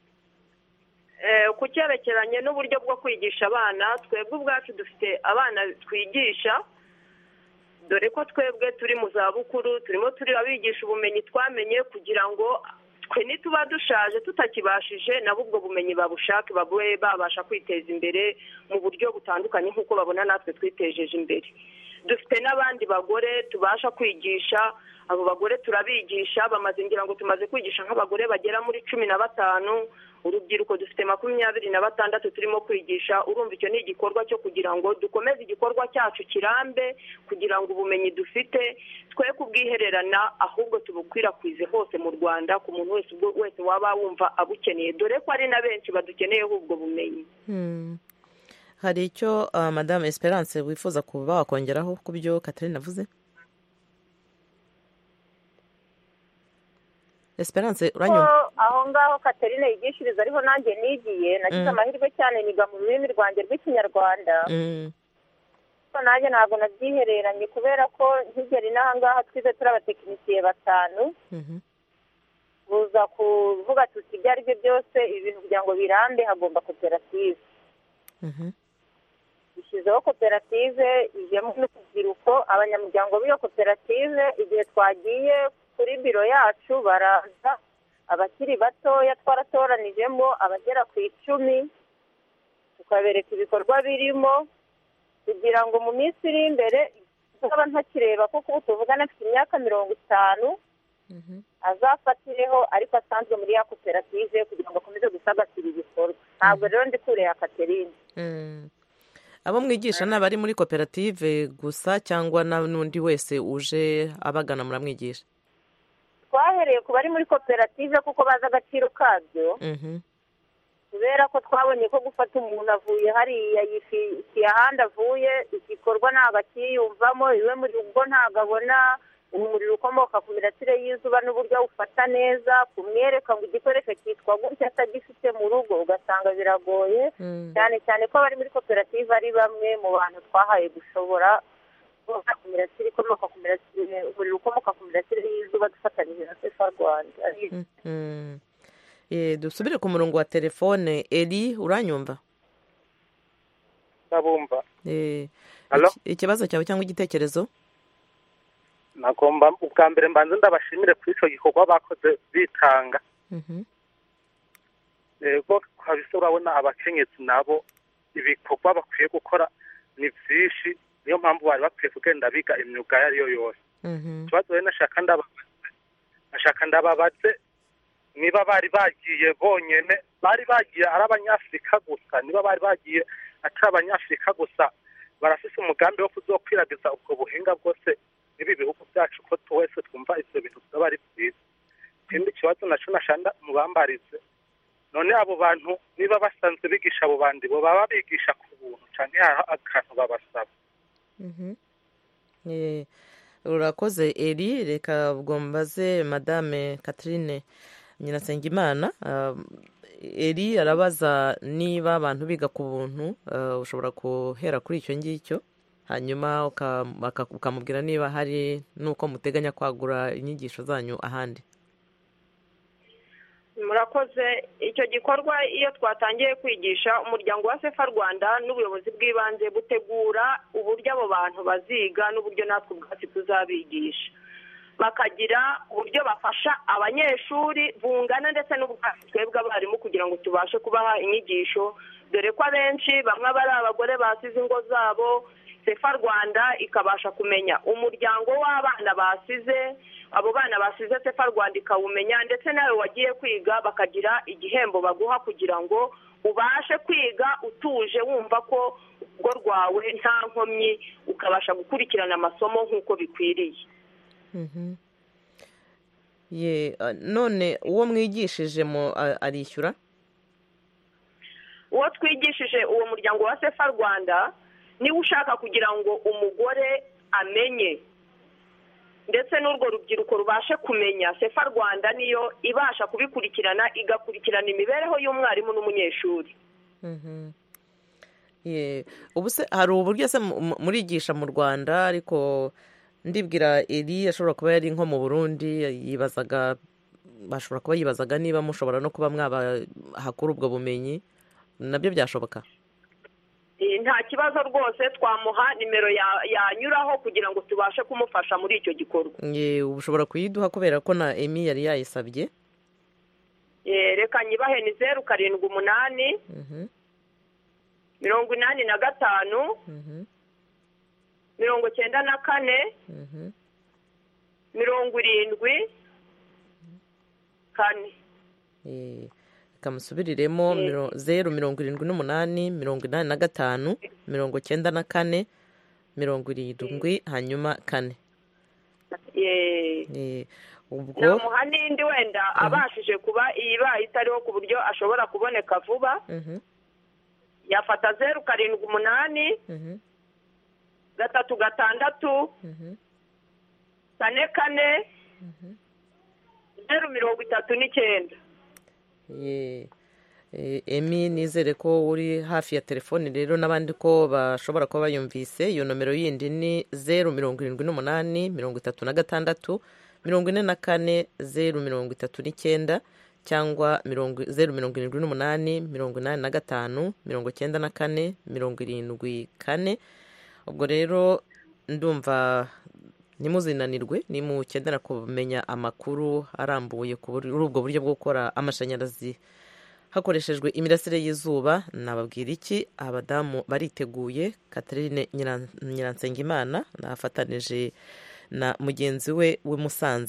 ku cyerekeranye n'uburyo bwo kwigisha abana, twebwe ubwacu dufite abana twigisha, dore ko twebwe turi mu zabukuru turimo turi abigisha ubumenyi twamenye kugira ngo twe nituba dushaje tutakibashije nabo ubwo bumenyi babushake babe babasha kwiteza imbere mu buryo butandukanye nk'uko babona natwe twitejeje imbere. Dufite n'abandi bagore tubasha kwigisha, abo bagore turabigisha bamaze ngira ngo tumaze kwigisha nk'abagore bagera muri cumi na batanu, urubyiruko dufite makumyabiri na batandatu turimo kwigisha. Urumva icyo ni igikorwa cyo kugira ngo dukomeze igikorwa cyacu kirambe, kugira ngo ubumenyi dufite twe kubwihererana ahubwo tubukwirakwize hose mu Rwanda ku muntu wese wese waba wumva abukeneye, dore ko ari na benshi badukeneyeho ubwo bumenyi. Hmm. Hari icyo uh, Madame Esperance wifuza kuba wakongeraho ku byo Catherine avuze? Esperance uranyumva? Aho ngaho Catherine yigishiriza ariho nanjye nigiye nagize amahirwe cyane niga mu rurimi rwanjye rw'Ikinyarwanda. Mm. Ko nanjye ntabwo nabyihereranye kubera ko nkigera inaha ngaha twize turi abatekinisiye batanu. Mhm. Buza kuvuga tuti ibyo ari byo byose ibintu kugira ngo birambe hagomba koperative. Mhm. Dushyizeho koperative ijyemo n'urubyiruko, abanyamuryango b'iyo koperative igihe twagiye kuri biro yacu baraza, abakiri batoya twaratoranijemo abagera ku icumi tukabereka ibikorwa birimo kugira ngo mu minsi iri imbere nzaba ntakireba kuko ubu tuvugana afite imyaka mirongo itanu azafatireho ariko asanzwe muri ya koperative kugira ngo akomeze gusagasira ibikorwa. Ntabwo rero ndi kure ya Catherine. Abo mwigisha ni abari muri koperative gusa cyangwa n'undi wese uje abagana muramwigisha? Twahereye ku bari muri koperative kuko bazi agaciro kabyo, kubera ko twabonye ko gufata umuntu avuye hariya yifitiye ahandi avuye igikorwa ntabwo akiyumvamo, iwe muri rugo ntabwo abona umuriro ukomoka ku mirasire y'izuba n'uburyo awufata neza, kumwereka ngo igikoresho cyitwa gutya atagifite mu rugo ugasanga biragoye, cyane cyane ko abari muri koperative ari bamwe mu bantu twahaye gushobora gukomoka ku mirasire ikomoka ku mirasire umuriro ukomoka ku mirasire y'izuba dufatanyije na sefa rwanda. Dusubire ku murongo wa telefone. Eli, uranyumva? ndabumva. Ikibazo cyawe cyangwa igitekerezo? Nagomba ubwa mbere mbanze ndabashimire kuri icyo gikorwa bakoze bitanga. Yego kabisa, urabona abakenyezi nabo ibikorwa bakwiye gukora ni byinshi, niyo mpamvu bari bakwiye kugenda biga imyuga iyo ari yo yose. Ikibazo rero nashaka ndababaze nashaka ndababaze niba bari bagiye bonyene, bari bagiye ari abanyafurika gusa, niba bari bagiye atari abanyafurika gusa, barafise umugambi wo kuzokwiragiza ubwo buhinga bwose nibi bihugu byacu ko twese twumva ivyo bintu byaba ari byiza. Ikindi kibazo naco nashanda mubambarize, none abo bantu niba basanzwe bigisha abo bandi bo baba bigisha ku buntu canke hari akantu babasaba? Urakoze Eli. Reka bwombaze Madame Catherine Nyiransengimana. Eli arabaza niba abantu biga ku buntu, ushobora guhera kuri icyo ngicyo hanyuma ukamubwira niba hari nuko muteganya kwagura inyigisho zanyu ahandi. Murakoze. Icyo gikorwa iyo twatangiye kwigisha, umuryango wa sefa rwanda n'ubuyobozi bw'ibanze butegura uburyo abo bantu baziga n'uburyo natwe ubwacu tuzabigisha, bakagira uburyo bafasha abanyeshuri bungana ndetse n'ubwacu twebwe abarimu kugira ngo tubashe kubaha inyigisho, dore ko abenshi bamwe bari abagore basize ingo zabo. sefa rwanda ikabasha kumenya umuryango w'abana basize, abo bana basize sefa rwanda ikawumenya, ndetse nawe wagiye kwiga bakagira igihembo baguha kugira ngo ubashe kwiga utuje wumva ko urugo rwawe nta nkomyi, ukabasha gukurikirana amasomo nk'uko bikwiriye. None uwo mwigishije arishyura? Uwo twigishije uwo muryango wa sefa rwanda niba ushaka kugira ngo umugore amenye ndetse n'urwo rubyiruko rubashe kumenya, sefa rwanda niyo ibasha kubikurikirana, igakurikirana imibereho y'umwarimu n'umunyeshuri. Ubu se hari uburyo se murigisha mu Rwanda? Ariko ndibwira Eli ashobora kuba yari nko mu Burundi, yibazaga bashobora kuba yibazaga niba mushobora no kuba mwabahakura ubwo bumenyi, nabyo byashoboka? Nta kibazo rwose, twamuha nimero yanyuraho kugira ngo tubashe kumufasha muri icyo gikorwa. Ushobora kuyiduha kubera ko na Emi yari yayisabye. Reka nyibahe, ni zeru karindwi umunani mirongo inani na gatanu mirongo cyenda na kane mirongo irindwi kane. Kamusubiriremo zeru mirongo irindwi n'umunani mirongo inani na gatanu mirongo cyenda na kane mirongo irindwi hanyuma kane. namuha n'indi wenda abashije kuba iba itariho ku buryo ashobora kuboneka vuba, yafata zeru karindwi umunani gatatu gatandatu kane kane zeru mirongo itatu n'icyenda. Emi, nizere ko uri hafi ya telefoni rero n'abandi ko bashobora kuba bayumvise. Iyo nomero yindi ni zeru mirongo irindwi n'umunani mirongo itatu na gatandatu mirongo ine na kane zeru mirongo itatu n'icyenda, cyangwa zeru mirongo irindwi n'umunani mirongo inani na gatanu mirongo cyenda na kane mirongo irindwi kane. Ubwo rero ndumva nimuzinanirwe, nimukenera kumenya amakuru arambuye kuri ubwo buryo bwo gukora amashanyarazi hakoreshejwe imirasire y'izuba, nababwira iki? Abadamu bariteguye. Catherine Nyiransengimana afatanije na mugenzi we w'i Musanze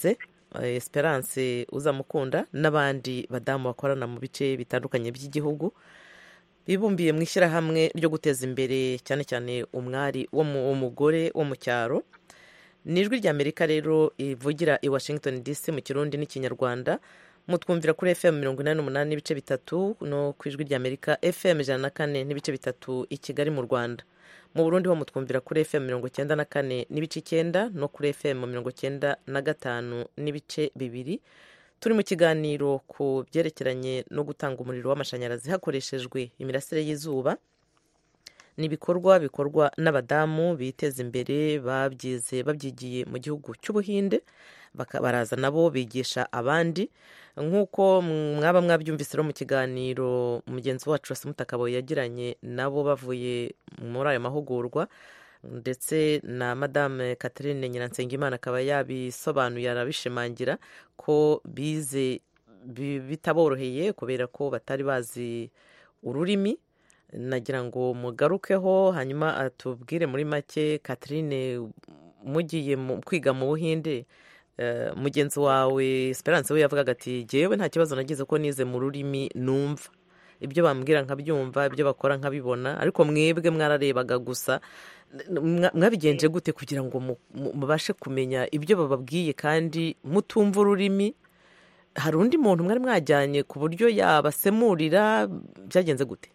Esperance Uzamukunda n'abandi badamu bakorana mu bice bitandukanye by'igihugu bibumbiye mu ishyirahamwe ryo guteza imbere cyane cyane umwari w'umugore wo mu cyaro. Ni ijwi ry'Amerika rero ivugira i Washington D C mu Kirundi n'Ikinyarwanda. Mutwumvira kuri F M mirongo inani n'umunani n'ibice bitatu no ku ijwi ry'Amerika F M ijana na kane n'ibice bitatu i Kigali mu Rwanda. Mu Burundi ho mutwumvira kuri F M mirongo icyenda na kane n'ibice icyenda no kuri F M mirongo icyenda na gatanu n'ibice bibiri. Turi mu kiganiro ku byerekeranye no gutanga umuriro w'amashanyarazi hakoreshejwe imirasire y'izuba. Ni ibikorwa bikorwa n'abadamu biteza imbere babyize babyigiye mu gihugu cy'Ubuhinde, baraza nabo bigisha abandi. Nk'uko mwaba mwabyumvise mu kiganiro mugenzi wacu Asumutakaabo yagiranye nabo bavuye muri ayo mahugurwa, ndetse na Madame Catherine Nyiransengimana akaba yabisobanuye arabishimangira ko bize bitaboroheye kubera ko batari bazi ururimi. Nagira ngo mugarukeho hanyuma atubwire muri make. Catherine, mugiye kwiga mu Buhinde, mugenzi wawe Esperance we yavugaga ati jewe nta kibazo nagize ko nize mu rurimi numva ibyo bambwira nkabyumva, ibyo bakora nkabibona, ariko mwebwe mwararebaga gusa. Mwabigenje gute kugira ngo mubashe kumenya ibyo bababwiye kandi mutumva ururimi? Hari undi muntu mwari mwajyanye ku buryo yabasemurira? Byagenze gute?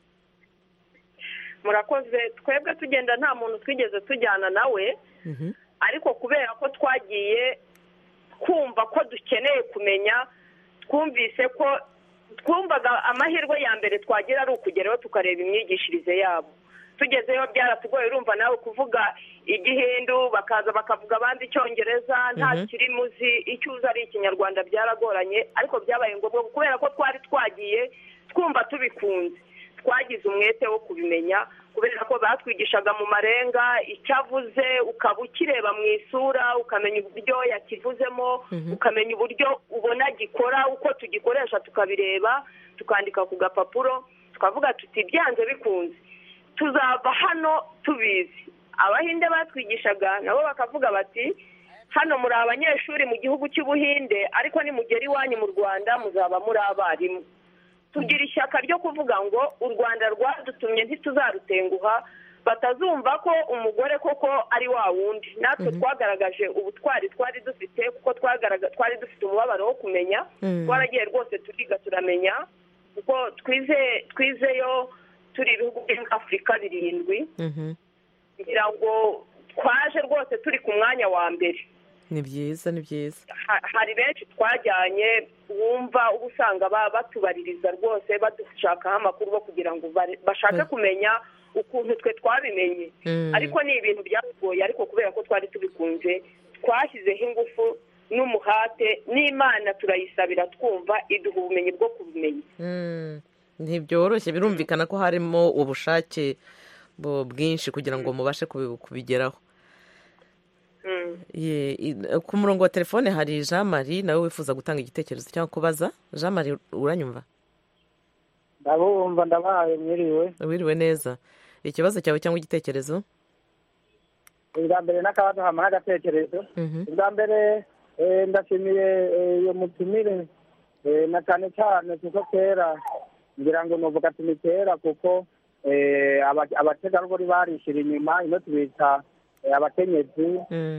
Murakoze. Twebwe tugenda nta muntu twigeze tujyana nawe, ariko kubera ko twagiye kumva ko dukeneye kumenya, twumvise ko twumvaga amahirwe ya mbere twagira ari ukugeraho tukareba imyigishirize yabo. Tugezeyo byaratugoye, urumva nawe kuvuga Igihindu bakaza bakavuga abandi Icyongereza, nta kiri muzi icyo uzi ari Ikinyarwanda, byaragoranye. Ariko byabaye ngombwa kubera ko twari twagiye twumva tubikunze, twagize umwete wo kubimenya kubera ko batwigishaga mu marenga. Icyavuze ukaba ukireba mu isura, ukamenya uburyo yakivuzemo, ukamenya uburyo ubona gikora, uko tugikoresha tukabireba, tukandika ku gapapuro, tukavuga tuti byanze bikunze tuzava hano tubizi. Abahinde batwigishaga nabo bakavuga bati hano muri abanyeshuri mu gihugu cy'Ubuhinde, ariko nimugera iwanyu mu Rwanda muzaba muri abarimu. Tugira ishyaka ryo kuvuga ngo u Rwanda rwadutumye ntituzarutenguha, batazumva ko umugore koko ari wa wundi. Natwe twagaragaje ubutwari twari dufite, kuko twari dufite umubabaro wo kumenya. Twaragiye rwose turiga turamenya, kuko twize twizeyo turi ibihugu by'Afurika birindwi, kugira ngo twaje rwose turi ku mwanya wa mbere. Ni byiza, ni byiza. Hari benshi twajyanye wumva uba usanga batubaririza rwose, badushakaho amakuru bo kugira ngo bashake kumenya ukuntu twe twabimenye. Ariko ni ibintu byagoye, ariko kubera ko twari tubikunze twashyizeho ingufu n'umuhate, n'Imana turayisabira twumva iduha ubumenyi bwo kubimenya. Ntibyoroshye, birumvikana ko harimo ubushake bwinshi kugira ngo mubashe kubigeraho. Ku murongo wa telefone hari Jean Marie, nawe wifuza gutanga igitekerezo cyangwa kubaza. Jean Marie, uranyumva? Ndabumva, ndabaye. Mwiriwe? Wiriwe neza. Ikibazo cyawe cyangwa igitekerezo? Ubwa mbere n'akabazo hama n'agatekerezo. Ubwa mbere ndashimiye iyo mutumire, na cyane cyane kuko kera ngira ngo nuvuga ati ni kera, kuko abategarugori barishira inyuma, ino tubita abakenyezi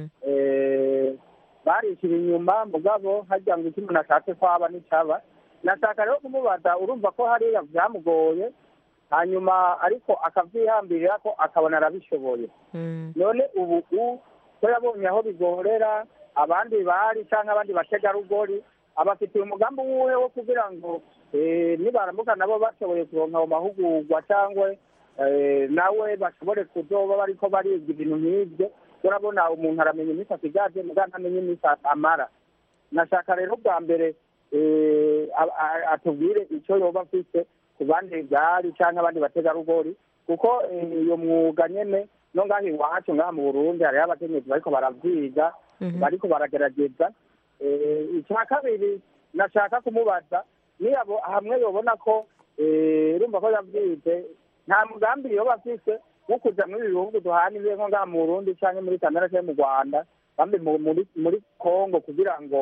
barishira inyuma. Mugabo hajya ngo icyo umuntu ashatse kwaba n'icyaba. Nashaka rero kumubaza, urumva ko hariya byamugoye, hanyuma ariko akabyihambirira ko akabona arabishoboye. None ubu ko yabonye aho bigorera abandi bari cyangwa abandi bategarugori, abafitiye umugambi wuhe wo kugira ngo nibaramuka nabo bashoboye kuronka mu mahugurwa cyangwa nawe bashobore kuzoba bariko bariga ibintu nk'ibyo? Urabona umuntu aramenya iminsi asigaje muganga ntamenye iminsi amara. Nashaka rero bwa mbere atubwire icyo yoba afite ku bandi bwari cyangwa abandi bategarugori, kuko iyo mwuga nyene no ngaho iwacu ngaha mu Burundi hariho abakenyezi bariko baravyiga, bariko baragerageza. Icya kabiri nashaka kumubaza, niyabo hamwe yobona ko urumva ko yavyize, nta mugambi yoba afise wo kuja muri bihugu duhana ibihe nko ngaha mu Burundi canke muri Tanzania canke mu Rwanda, bambe muri Kongo, kugira ngo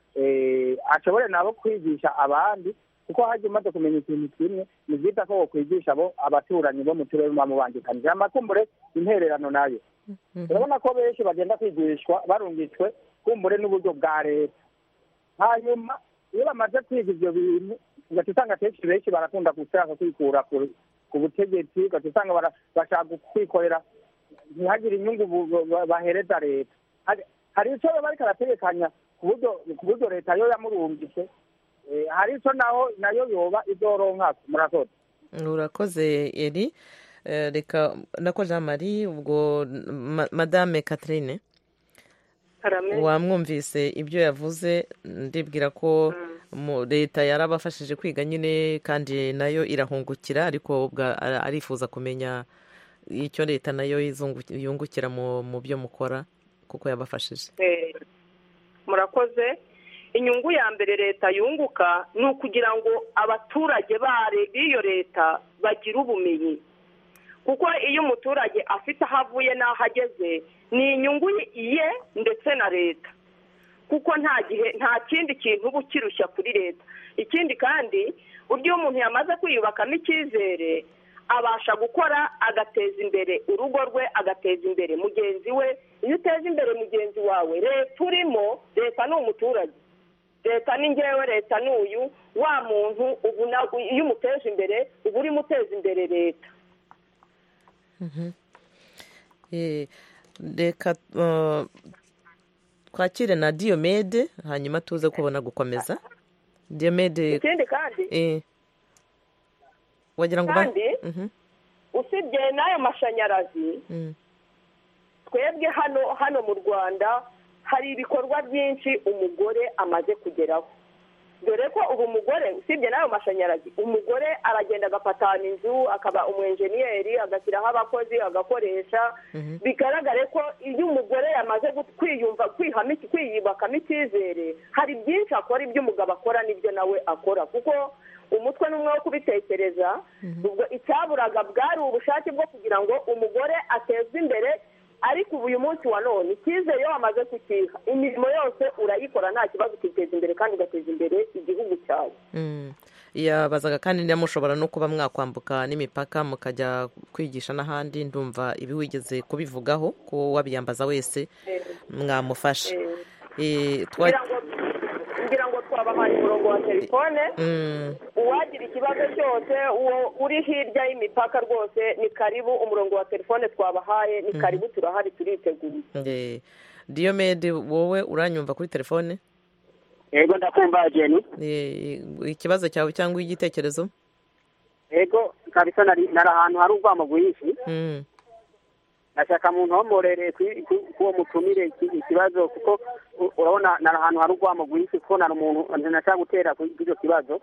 ashobore nabo kwigisha abandi kuko hajya umaze kumenya ikintu kimwe ni byiza ko wokwigisha abo abaturanyi bo mu turere muba mubangikanije amakumbure intererano nayo urabona ko benshi bagenda kwigishwa barungitswe kumbure n'uburyo bwa leta hanyuma iyo bamaze kwiga ibyo bintu ugaca usanga kenshi benshi barakunda gushaka kwikura ku butegetsi ugaca usanga bashaka kwikorera ntihagire inyungu bahereza leta hari icyo baba bariko barategekanya ku buryo leta yo yamurungitse hari icyo naho nayo yoba izoronka murakoze urakoze eri reka nako Jean Marie ubwo madame Catherine wamwumvise ibyo yavuze ndibwira ko leta yarabafashije kwiga nyine kandi nayo irahungukira ariko arifuza kumenya icyo leta nayo yungukira mu byo mukora kuko yabafashije murakoze inyungu ya mbere leta yunguka ni ukugira ngo abaturage b'iyo leta bagire ubumenyi kuko iyo umuturage afite aho avuye n'aho ageze ni inyungu ye ndetse na leta kuko nta gihe nta kindi kintu uba ukirushya kuri leta ikindi kandi uburyo umuntu yamaze kwiyubakamo icyizere abasha gukora agateza imbere urugo rwe agateza imbere mugenzi we iyo uteza imbere mugenzi wawe leta urimo leta ni umuturage leta ni ngewe leta ni uyu wa muntu ubu iyo umuteje imbere uba urimo uteza imbere leta reka twakire na Diomede hanyuma tuze kubona gukomeza Diomede ikindi kandi wagira ngo kandi usibye n'ayo mashanyarazi twebwe hano hano mu Rwanda hari ibikorwa byinshi umugore amaze kugeraho dore ko ubu umugore usibye n'ayo mashanyarazi umugore aragenda agafatana inzu akaba umwenjeniyeri agashyiraho abakozi agakoresha bigaragare ko iyo umugore yamaze kwiyumva kwiyubakamo icyizere hari byinshi akora ibyo umugabo akora n'ibyo nawe akora kuko umutwe n'umwe wo kubitekereza ubwo icyaburaga bwari ubushake bwo kugira ngo umugore atezwe imbere ariko ubu uyu munsi wa none icyizere iyo wamaze kukiha imirimo yose urayikora nta kibazo ukiteza imbere kandi ugateza imbere igihugu cyawe yabazaga kandi niba mushobora no kuba mwakwambuka n'imipaka mukajya kwigisha n'ahandi ndumva ibi wigeze kubivugaho ko wabiyambaza wese mwamufasha kugira ngo twabahaye umurongo wa telefone uwagira ikibazo cyose uwo uri hirya y'imipaka rwose ni karibu umurongo wa telefone twabahaye ni karibu turahari turiteguye Diomede wowe uranyumva kuri telefone yego ndakumva Jeni ikibazo cyawe cyangwa igitekerezo yego kabisa nari ahantu hari urwamo rwinshi nashaka muntu wamurereye kuwo mutumire ikibazo kuko urabona nari ahantu hari urwamo rwinshi kuko nari umuntu nashaka gutera kuri icyo kibazo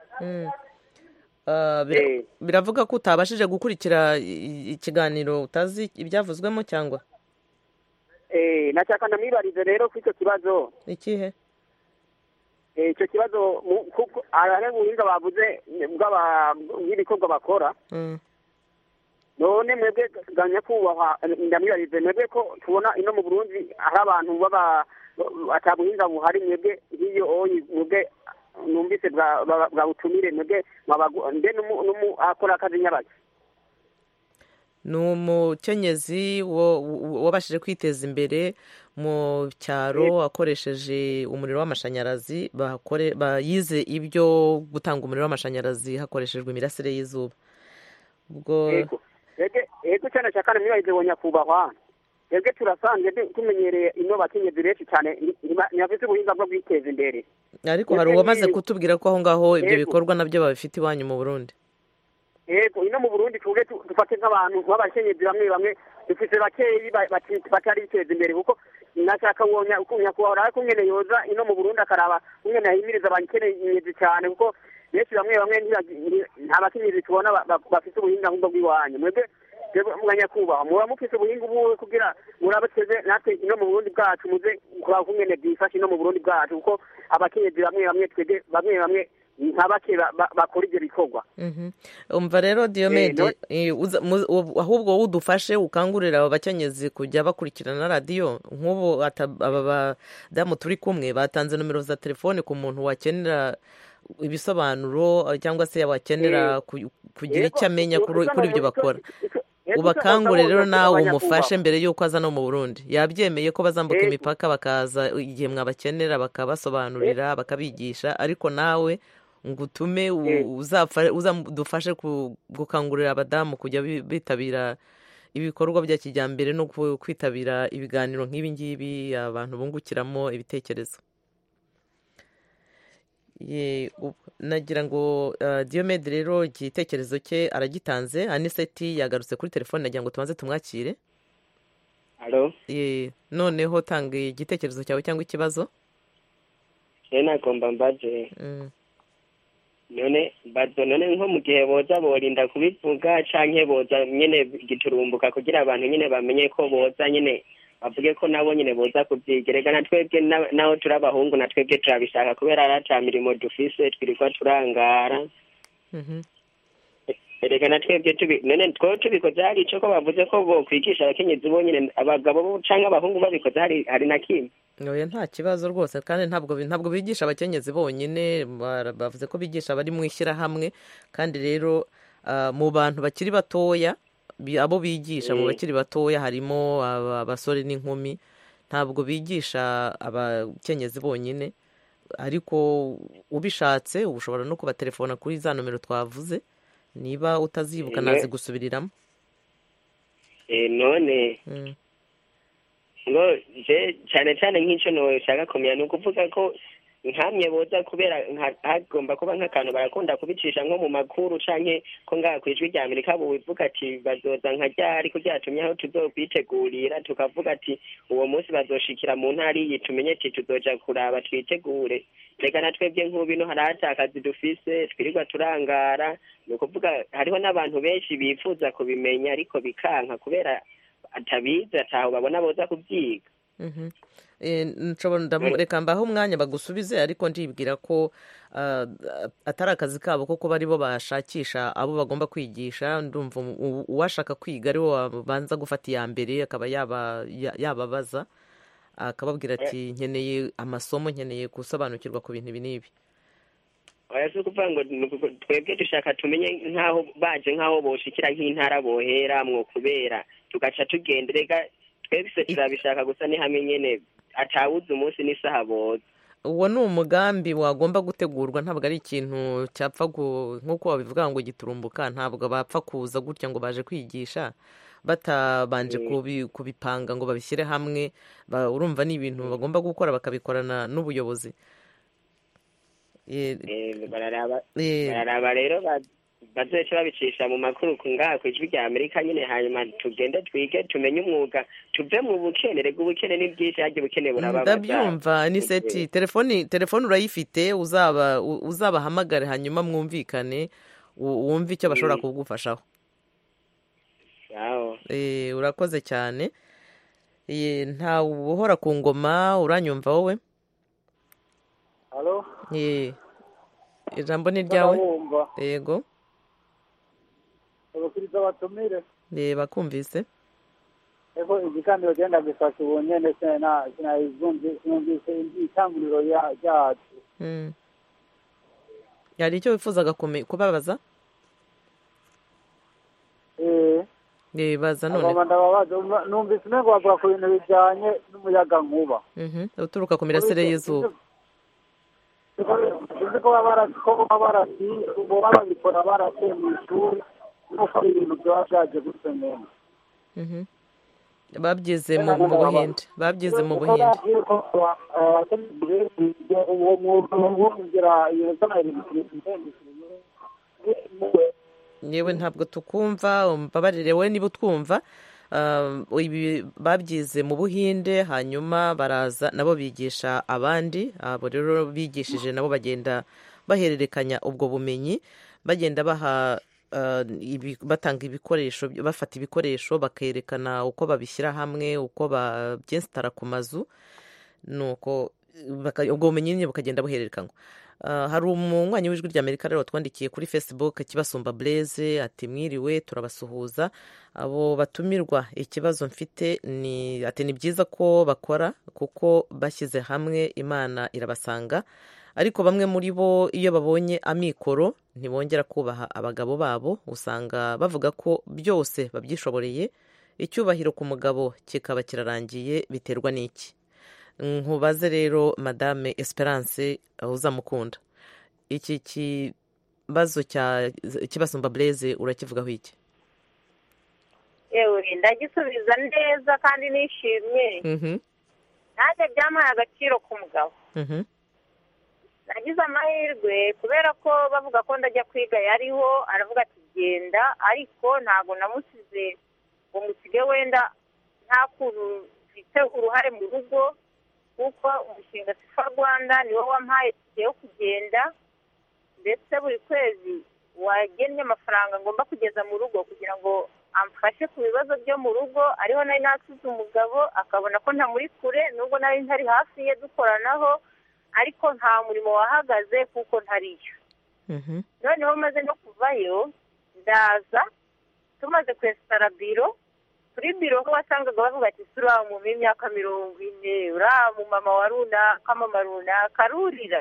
biravuga ko utabashije gukurikira ikiganiro utazi ibyavuzwemo cyangwa nashaka ndamwibarize rero kuri icyo kibazo ikihe icyo kibazo hari ubuhinga bavuze bw'ibikorwa bakora none mwebwe nyakubahwa ndamwibarize mwebwe ko tubona ino mu Burundi hari abantu baba atabuhinga buhari mwebwe nk'iyo oyi mwebwe numvise bwa butumire mwebwe mbe akora akazi nyabaki ni umukenyezi wabashije kwiteza imbere mu cyaro akoresheje umuriro w'amashanyarazi bayize ibyo gutanga umuriro w'amashanyarazi hakoreshejwe imirasire y'izuba ubwo yego cyane cyane kandi mwibarize wo nyakubahwa twebwe turasanzwe tumenyereye ino bakenyezi benshi cyane ntibafite ubuhinga bwo kwiteza imbere ariko hari uwamaze kutubwira ko aho ngaho ibyo bikorwa nabyo babifite iwanyu mu Burundi yego ino mu Burundi tuvuge dufate nk'abantu b'abakenyezi bamwe bamwe dufite bakeyi batari biteza imbere kuko nashaka wonya nyakubahwa ko nyene yoza ino mu Burundi akaraba nyene ahimiriza abankenyezi cyane kuko benshi bamwe bamwe nta bakenyezi tubona bafite ubuhinga nk'ubwo bw'iwanyu mwebwe mwanya kubaha muba mufise ubuhinga ubuwe kugira murabateze natwe ino mu Burundi bwacu muze kuraba kungene byifashe ino mu Burundi bwacu kuko abakenyezi bamwe bamwe twege bamwe bamwe nka bake bakora ibyo bikorwa. umva rero Diomede ahubwo wowe udufashe ukangurira aba bakenyezi kujya bakurikirana radiyo nk'ubu aba badamu turi kumwe batanze nomero za telefone ku muntu wakenera ibisobanuro cyangwa se wakenera kugira icyo amenya kuri ibyo bakora. ubakangure rero nawe umufashe mbere y'uko aza no mu Burundi. Yabyemeye ko bazambuka imipaka bakaza igihe mwabakenera bakabasobanurira bakabigisha, ariko nawe ngo utume uzadufashe gukangurira abadamu kujya bitabira ibikorwa bya kijyambere no kwitabira ibiganiro nk'ibi ngibi abantu bungukiramo ibitekerezo. Nagira ngo Diomede rero igitekerezo cye aragitanze. Aniseti yagarutse kuri telefone, nagira ngo tubanze tumwakire. Noneho tanga igitekerezo cyawe cyangwa ikibazo. nagomba mbaze none bazo none nko mu gihe boza borinda kubivuga canke boza nyene giturumbuka kugira abantu nyene bamenye ko boza nyene bavuge ko nabo nyene boza kubyigerega na twebwe naho turabahungu na twebwe turabishaka kubera arata mirimo dufise twirirwa turangara erega na twebwe tubi none two tubikoze hari ico ko bavuze ko bo kwigisha abakenyezi bo nyene abagabo bo canke abahungu babikoze hari hari na kimwe. Oya nta kibazo rwose, kandi ntabwo ntabwo bigisha abakenyezi bonyine, bavuze ko bigisha bari mu ishyirahamwe, kandi rero mu bantu bakiri batoya abo bigisha mu bakiri batoya harimo abasore n'inkumi, ntabwo bigisha abakenyezi bonyine, ariko ubishatse ushobora no kubatelefona kuri za nomero twavuze niba utazibuka nazi gusubiriramo. none ngo je cyane cyane nk'icyo no shaka komera no kuvuga ko nkamye boza kubera hagomba kuba nk'akantu barakunda kubicisha nko mu makuru canke ko ngaha kwijwi rya Amerika buvuga ati bazoza nka ryari ko ryatumye aho tuzokwitegurira tukavuga ati uwo munsi bazoshikira mu ntari yitumenye ati tuzoja kuraba twitegure. Reka na twebwe nk'ubino harata akazi dufise twirirwa turangara, no kuvuga hariho n'abantu benshi bifuza kubimenya ariko bikanka kubera atabiza ataho babona boza kubyiga. Mhm. Eh nshobora reka mbaho umwanya bagusubize, ariko ndibwira ko atari akazi kabo kuko bari bo bashakisha abo bagomba kwigisha. Ndumva uwashaka kwiga ari wo banza gufata iya mbere akaba yaba yababaza akababwira ati nkeneye amasomo, nkeneye gusobanukirwa ku bintu ibi n'ibi. Oya se kuvuga ngo twebwe dushaka tumenye nkaho baje nkaho boshikira nk'intara boheramwo kubera tugaca tugenderega twebwe turabishaka gusa ni hamwe nyene atawuze umunsi n'isaha boza. Uwo ni umugambi wagomba gutegurwa, ntabwo ari ikintu cyapfa nk'uko babivuga ngo giturumbuka. Ntabwo bapfa kuza gutya ngo baje kwigisha batabanje kubipanga ngo babishyire hamwe. Urumva ni ibintu bagomba gukora bakabikorana n'ubuyobozi. bararaba rero bazoce babicisha mu makuru ngaha kwijwi rya Amerika nyine, hanyuma tugende twige tumenye umwuga tuve mu bukenere bw'ubukene ni bwinshi haje bukene buraba. Ndabyumva ni seti telefoni telefoni urayifite, uzaba uzabahamagare hanyuma mwumvikane wumve icyo bashobora kugufashaho. Eh urakoze cyane. Eh nta uhora ku ngoma, uranyumva wowe? Halo? Eh ijambo ni ryawe? Yego. Abakiriza batumire. Eh bakumvise? Ego igikaniro genda gifasha ubonye ndetse na sinayizumvise sinumvise itanguriro ya yacu. Mm. Yari icyo wifuzaga kubabaza? Eh Eh baza none. Abanda babaza numvise nego bavuga ku bintu bijyanye n'umuyaga nkuba. Mhm. Uturuka ku mirasire y'izuba. Uzi ko barasiko barasi bo babikora barase mu ishuri nuko ibintu byaje gusemera. Mhm. Babyize mu Buhinde, babyize mu Buhinde. Yewe ntabwo tukumva, mbabarire we niba utwumva. Ibi babyize mu Buhinde, hanyuma baraza nabo bigisha abandi. Abo rero bigishije nabo bagenda bahererekanya ubwo bumenyi, bagenda baha batanga ibikoresho, bafata ibikoresho bakerekana uko babishyira hamwe, uko babyinstara ku mazu, nuko ubwo bumenyi nyine bukagenda buhererekanywa. hari umunywanyi w'ijwi ry'Amerika rero watwandikiye kuri Facebook Kibasumba Blaise ati mwiriwe turabasuhuza abo batumirwa ikibazo mfite ni ati ni byiza ko bakora kuko bashyize hamwe Imana irabasanga ariko bamwe muri bo iyo babonye amikoro ntibongera kubaha abagabo babo usanga bavuga ko byose babyishoboreye icyubahiro ku mugabo kikaba kirarangiye biterwa n'iki nkubaze rero Madame Esperance uzamukunda iki kibazo cya Kibasumba Blaise urakivugaho iki yewe ndagisubiza neza kandi nishimye nanjye byamaye agaciro ku mugabo nagize amahirwe kubera ko bavuga ko ndajya kwiga yariho aravuga ati genda ariko ntabwo namusize ngo musige wenda nta kuntu mfite uruhare mu rugo kuko umushinga sifa Rwanda niwo wampaye tike yo kugenda ndetse buri kwezi wagennye amafaranga ngomba kugeza mu rugo kugira ngo amfashe ku bibazo byo mu rugo ariho nari nasize umugabo akabona ko ntamuri kure nubwo nari ntari hafi ye dukoranaho ariko nta murimo wahagaze kuko ntariyo noneho maze no kuvayo ndaza tumaze kwesitara biro kuri biro ho wasangaga bavuga ati sura mu myaka mirongo ine ura mu mama wa runaka mama runaka arurira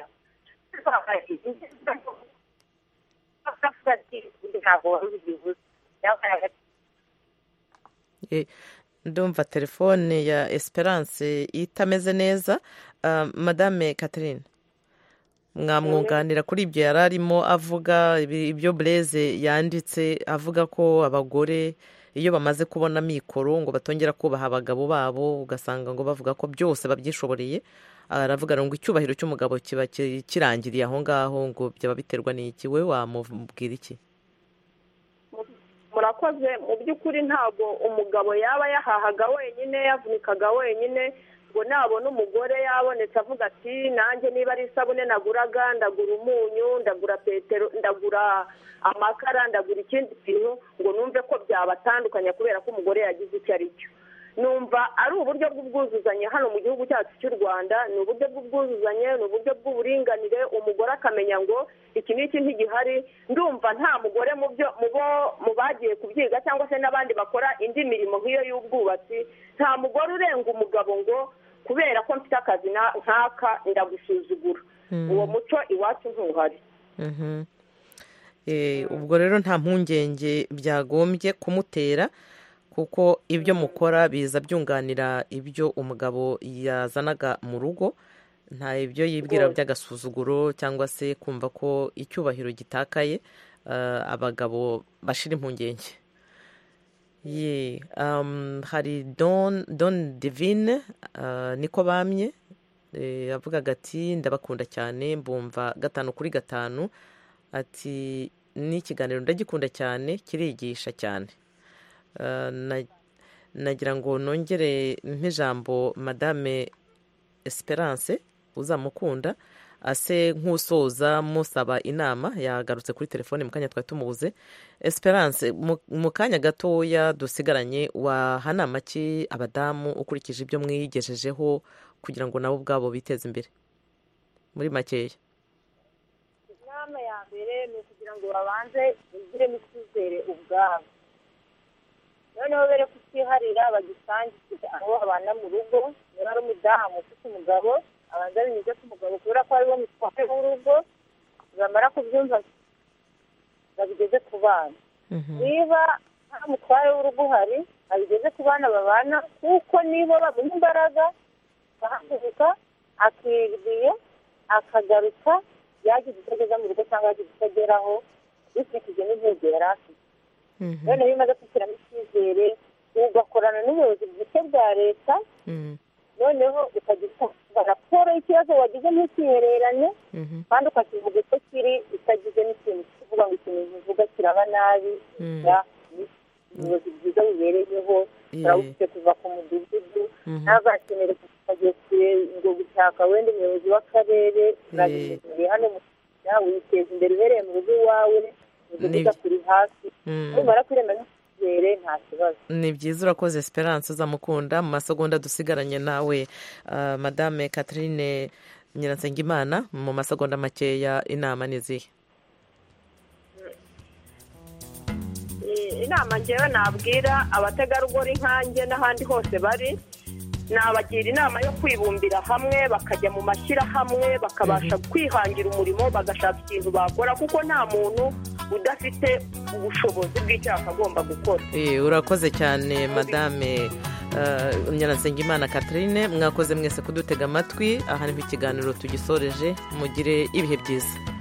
ndumva telefone ya Esperance itameze neza Madame Catherine mwamwunganira kuri ibyo yari arimo avuga ibyo Blaise yanditse avuga ko abagore iyo bamaze kubona mikoro ngo batongera kubaha abagabo babo ugasanga ngo bavuga ko byose babyishoboreye aravuga ngo icyubahiro cy'umugabo kiba kirangiriye aho ngaho ngo byaba biterwa n'iki we wamubwira iki murakoze mu by'ukuri ntabwo umugabo yaba yahahaga wenyine yavunikaga wenyine ngo nabona umugore yabonetse avuga ati nanjye niba ari isabune naguraga ndagura umunyu ndagura petero ndagura amakara ndagura ikindi kintu ngo numve ko byabatandukanya kubera ko umugore yagize icyo ari cyo numva ari uburyo bw'ubwuzuzanye hano mu gihugu cyacu cy'u Rwanda ni uburyo bw'ubwuzuzanye ni uburyo bw'uburinganire umugore akamenya ngo iki n'iki ntigihari ndumva nta mugore mu byo mu bagiye kubyiga cyangwa se n'abandi bakora indi mirimo nk'iyo y'ubwubatsi nta mugore urenga umugabo ngo kubera ko mfite akazi nk'aka ndagusuzugura uwo muco iwacu ntuhari ubwo rero nta mpungenge byagombye kumutera kuko ibyo mukora biza byunganira ibyo umugabo yazanaga mu rugo nta ibyo yibwira by'agasuzuguro cyangwa se kumva ko icyubahiro gitakaye abagabo bashira impungenge ye hari don divine niko bamye avugaga ati ndabakunda cyane mbumva gatanu kuri gatanu ati n'ikiganiro ndagikunda cyane kirigisha cyane nagira ngo nongere nk'ijambo Madame Esperance uzamukunda ase nk'usoza musaba inama yagarutse kuri telefone mu kanya twari tumubuze Esperance mu kanya gatoya dusigaranye wahanama ki abadamu ukurikije ibyo mwigejejeho kugira ngo nabo ubwabo biteze imbere muri makeya inama ya mbere ni ukugira ngo babanze bagiremo icyizere ubwabo noneho bere kutiharira bagisangize aho babana mu rugo niba ari umudamu ufite umugabo abanza binyuze ku mugabo kubera ko ariwo mutware w'urugo bamara kubyumva babigeze ku bana niba nta mutware w'urugo uhari abigeze ku bana babana kuko niba babona imbaraga agahaguruka akibwiye akagaruka yagize icyo ageza mu rugo cyangwa yagize icyo ageraho bikurikije n'intego yari afite noneho iyo umaze gushyiramo icyizere ugakorana n'ubuyobozi bwite bwa leta noneho ukagira raporo y'ikibazo wagize ntukihererane kandi ukakivuga uko kiri utagize n'ikintu kivuga ngo ikintu uvuga kiraba nabi ubuyobozi bwiza bubereyeho turabufite kuva ku mudugudu ntazakenere kukagiye kure ngo gushaka wenda umuyobozi w'akarere urabimenyereye hano mu Rwanda witeza imbere uhereye mu rugo iwawe umudugudu akuri hasi numara kwirema n'icyizere nta kibazo ni byiza urakoze Esperance uzamukunda mu masegonda dusigaranye nawe Madame Catherine Nyiransengimana mu masegonda makeya inama ni izihe? Inama ngewe nabwira abategarugori nkanjye n'ahandi hose bari, nabagira inama yo kwibumbira hamwe bakajya mu mashyirahamwe bakabasha kwihangira umurimo bagashaka ikintu bakora, kuko nta muntu udafite ubushobozi bw'icyo akagomba gukora. Urakoze cyane madame Nyiransengimana Catherine, mwakoze mwese kudutega amatwi. aha niho ikiganiro tugisoreje, mugire ibihe byiza.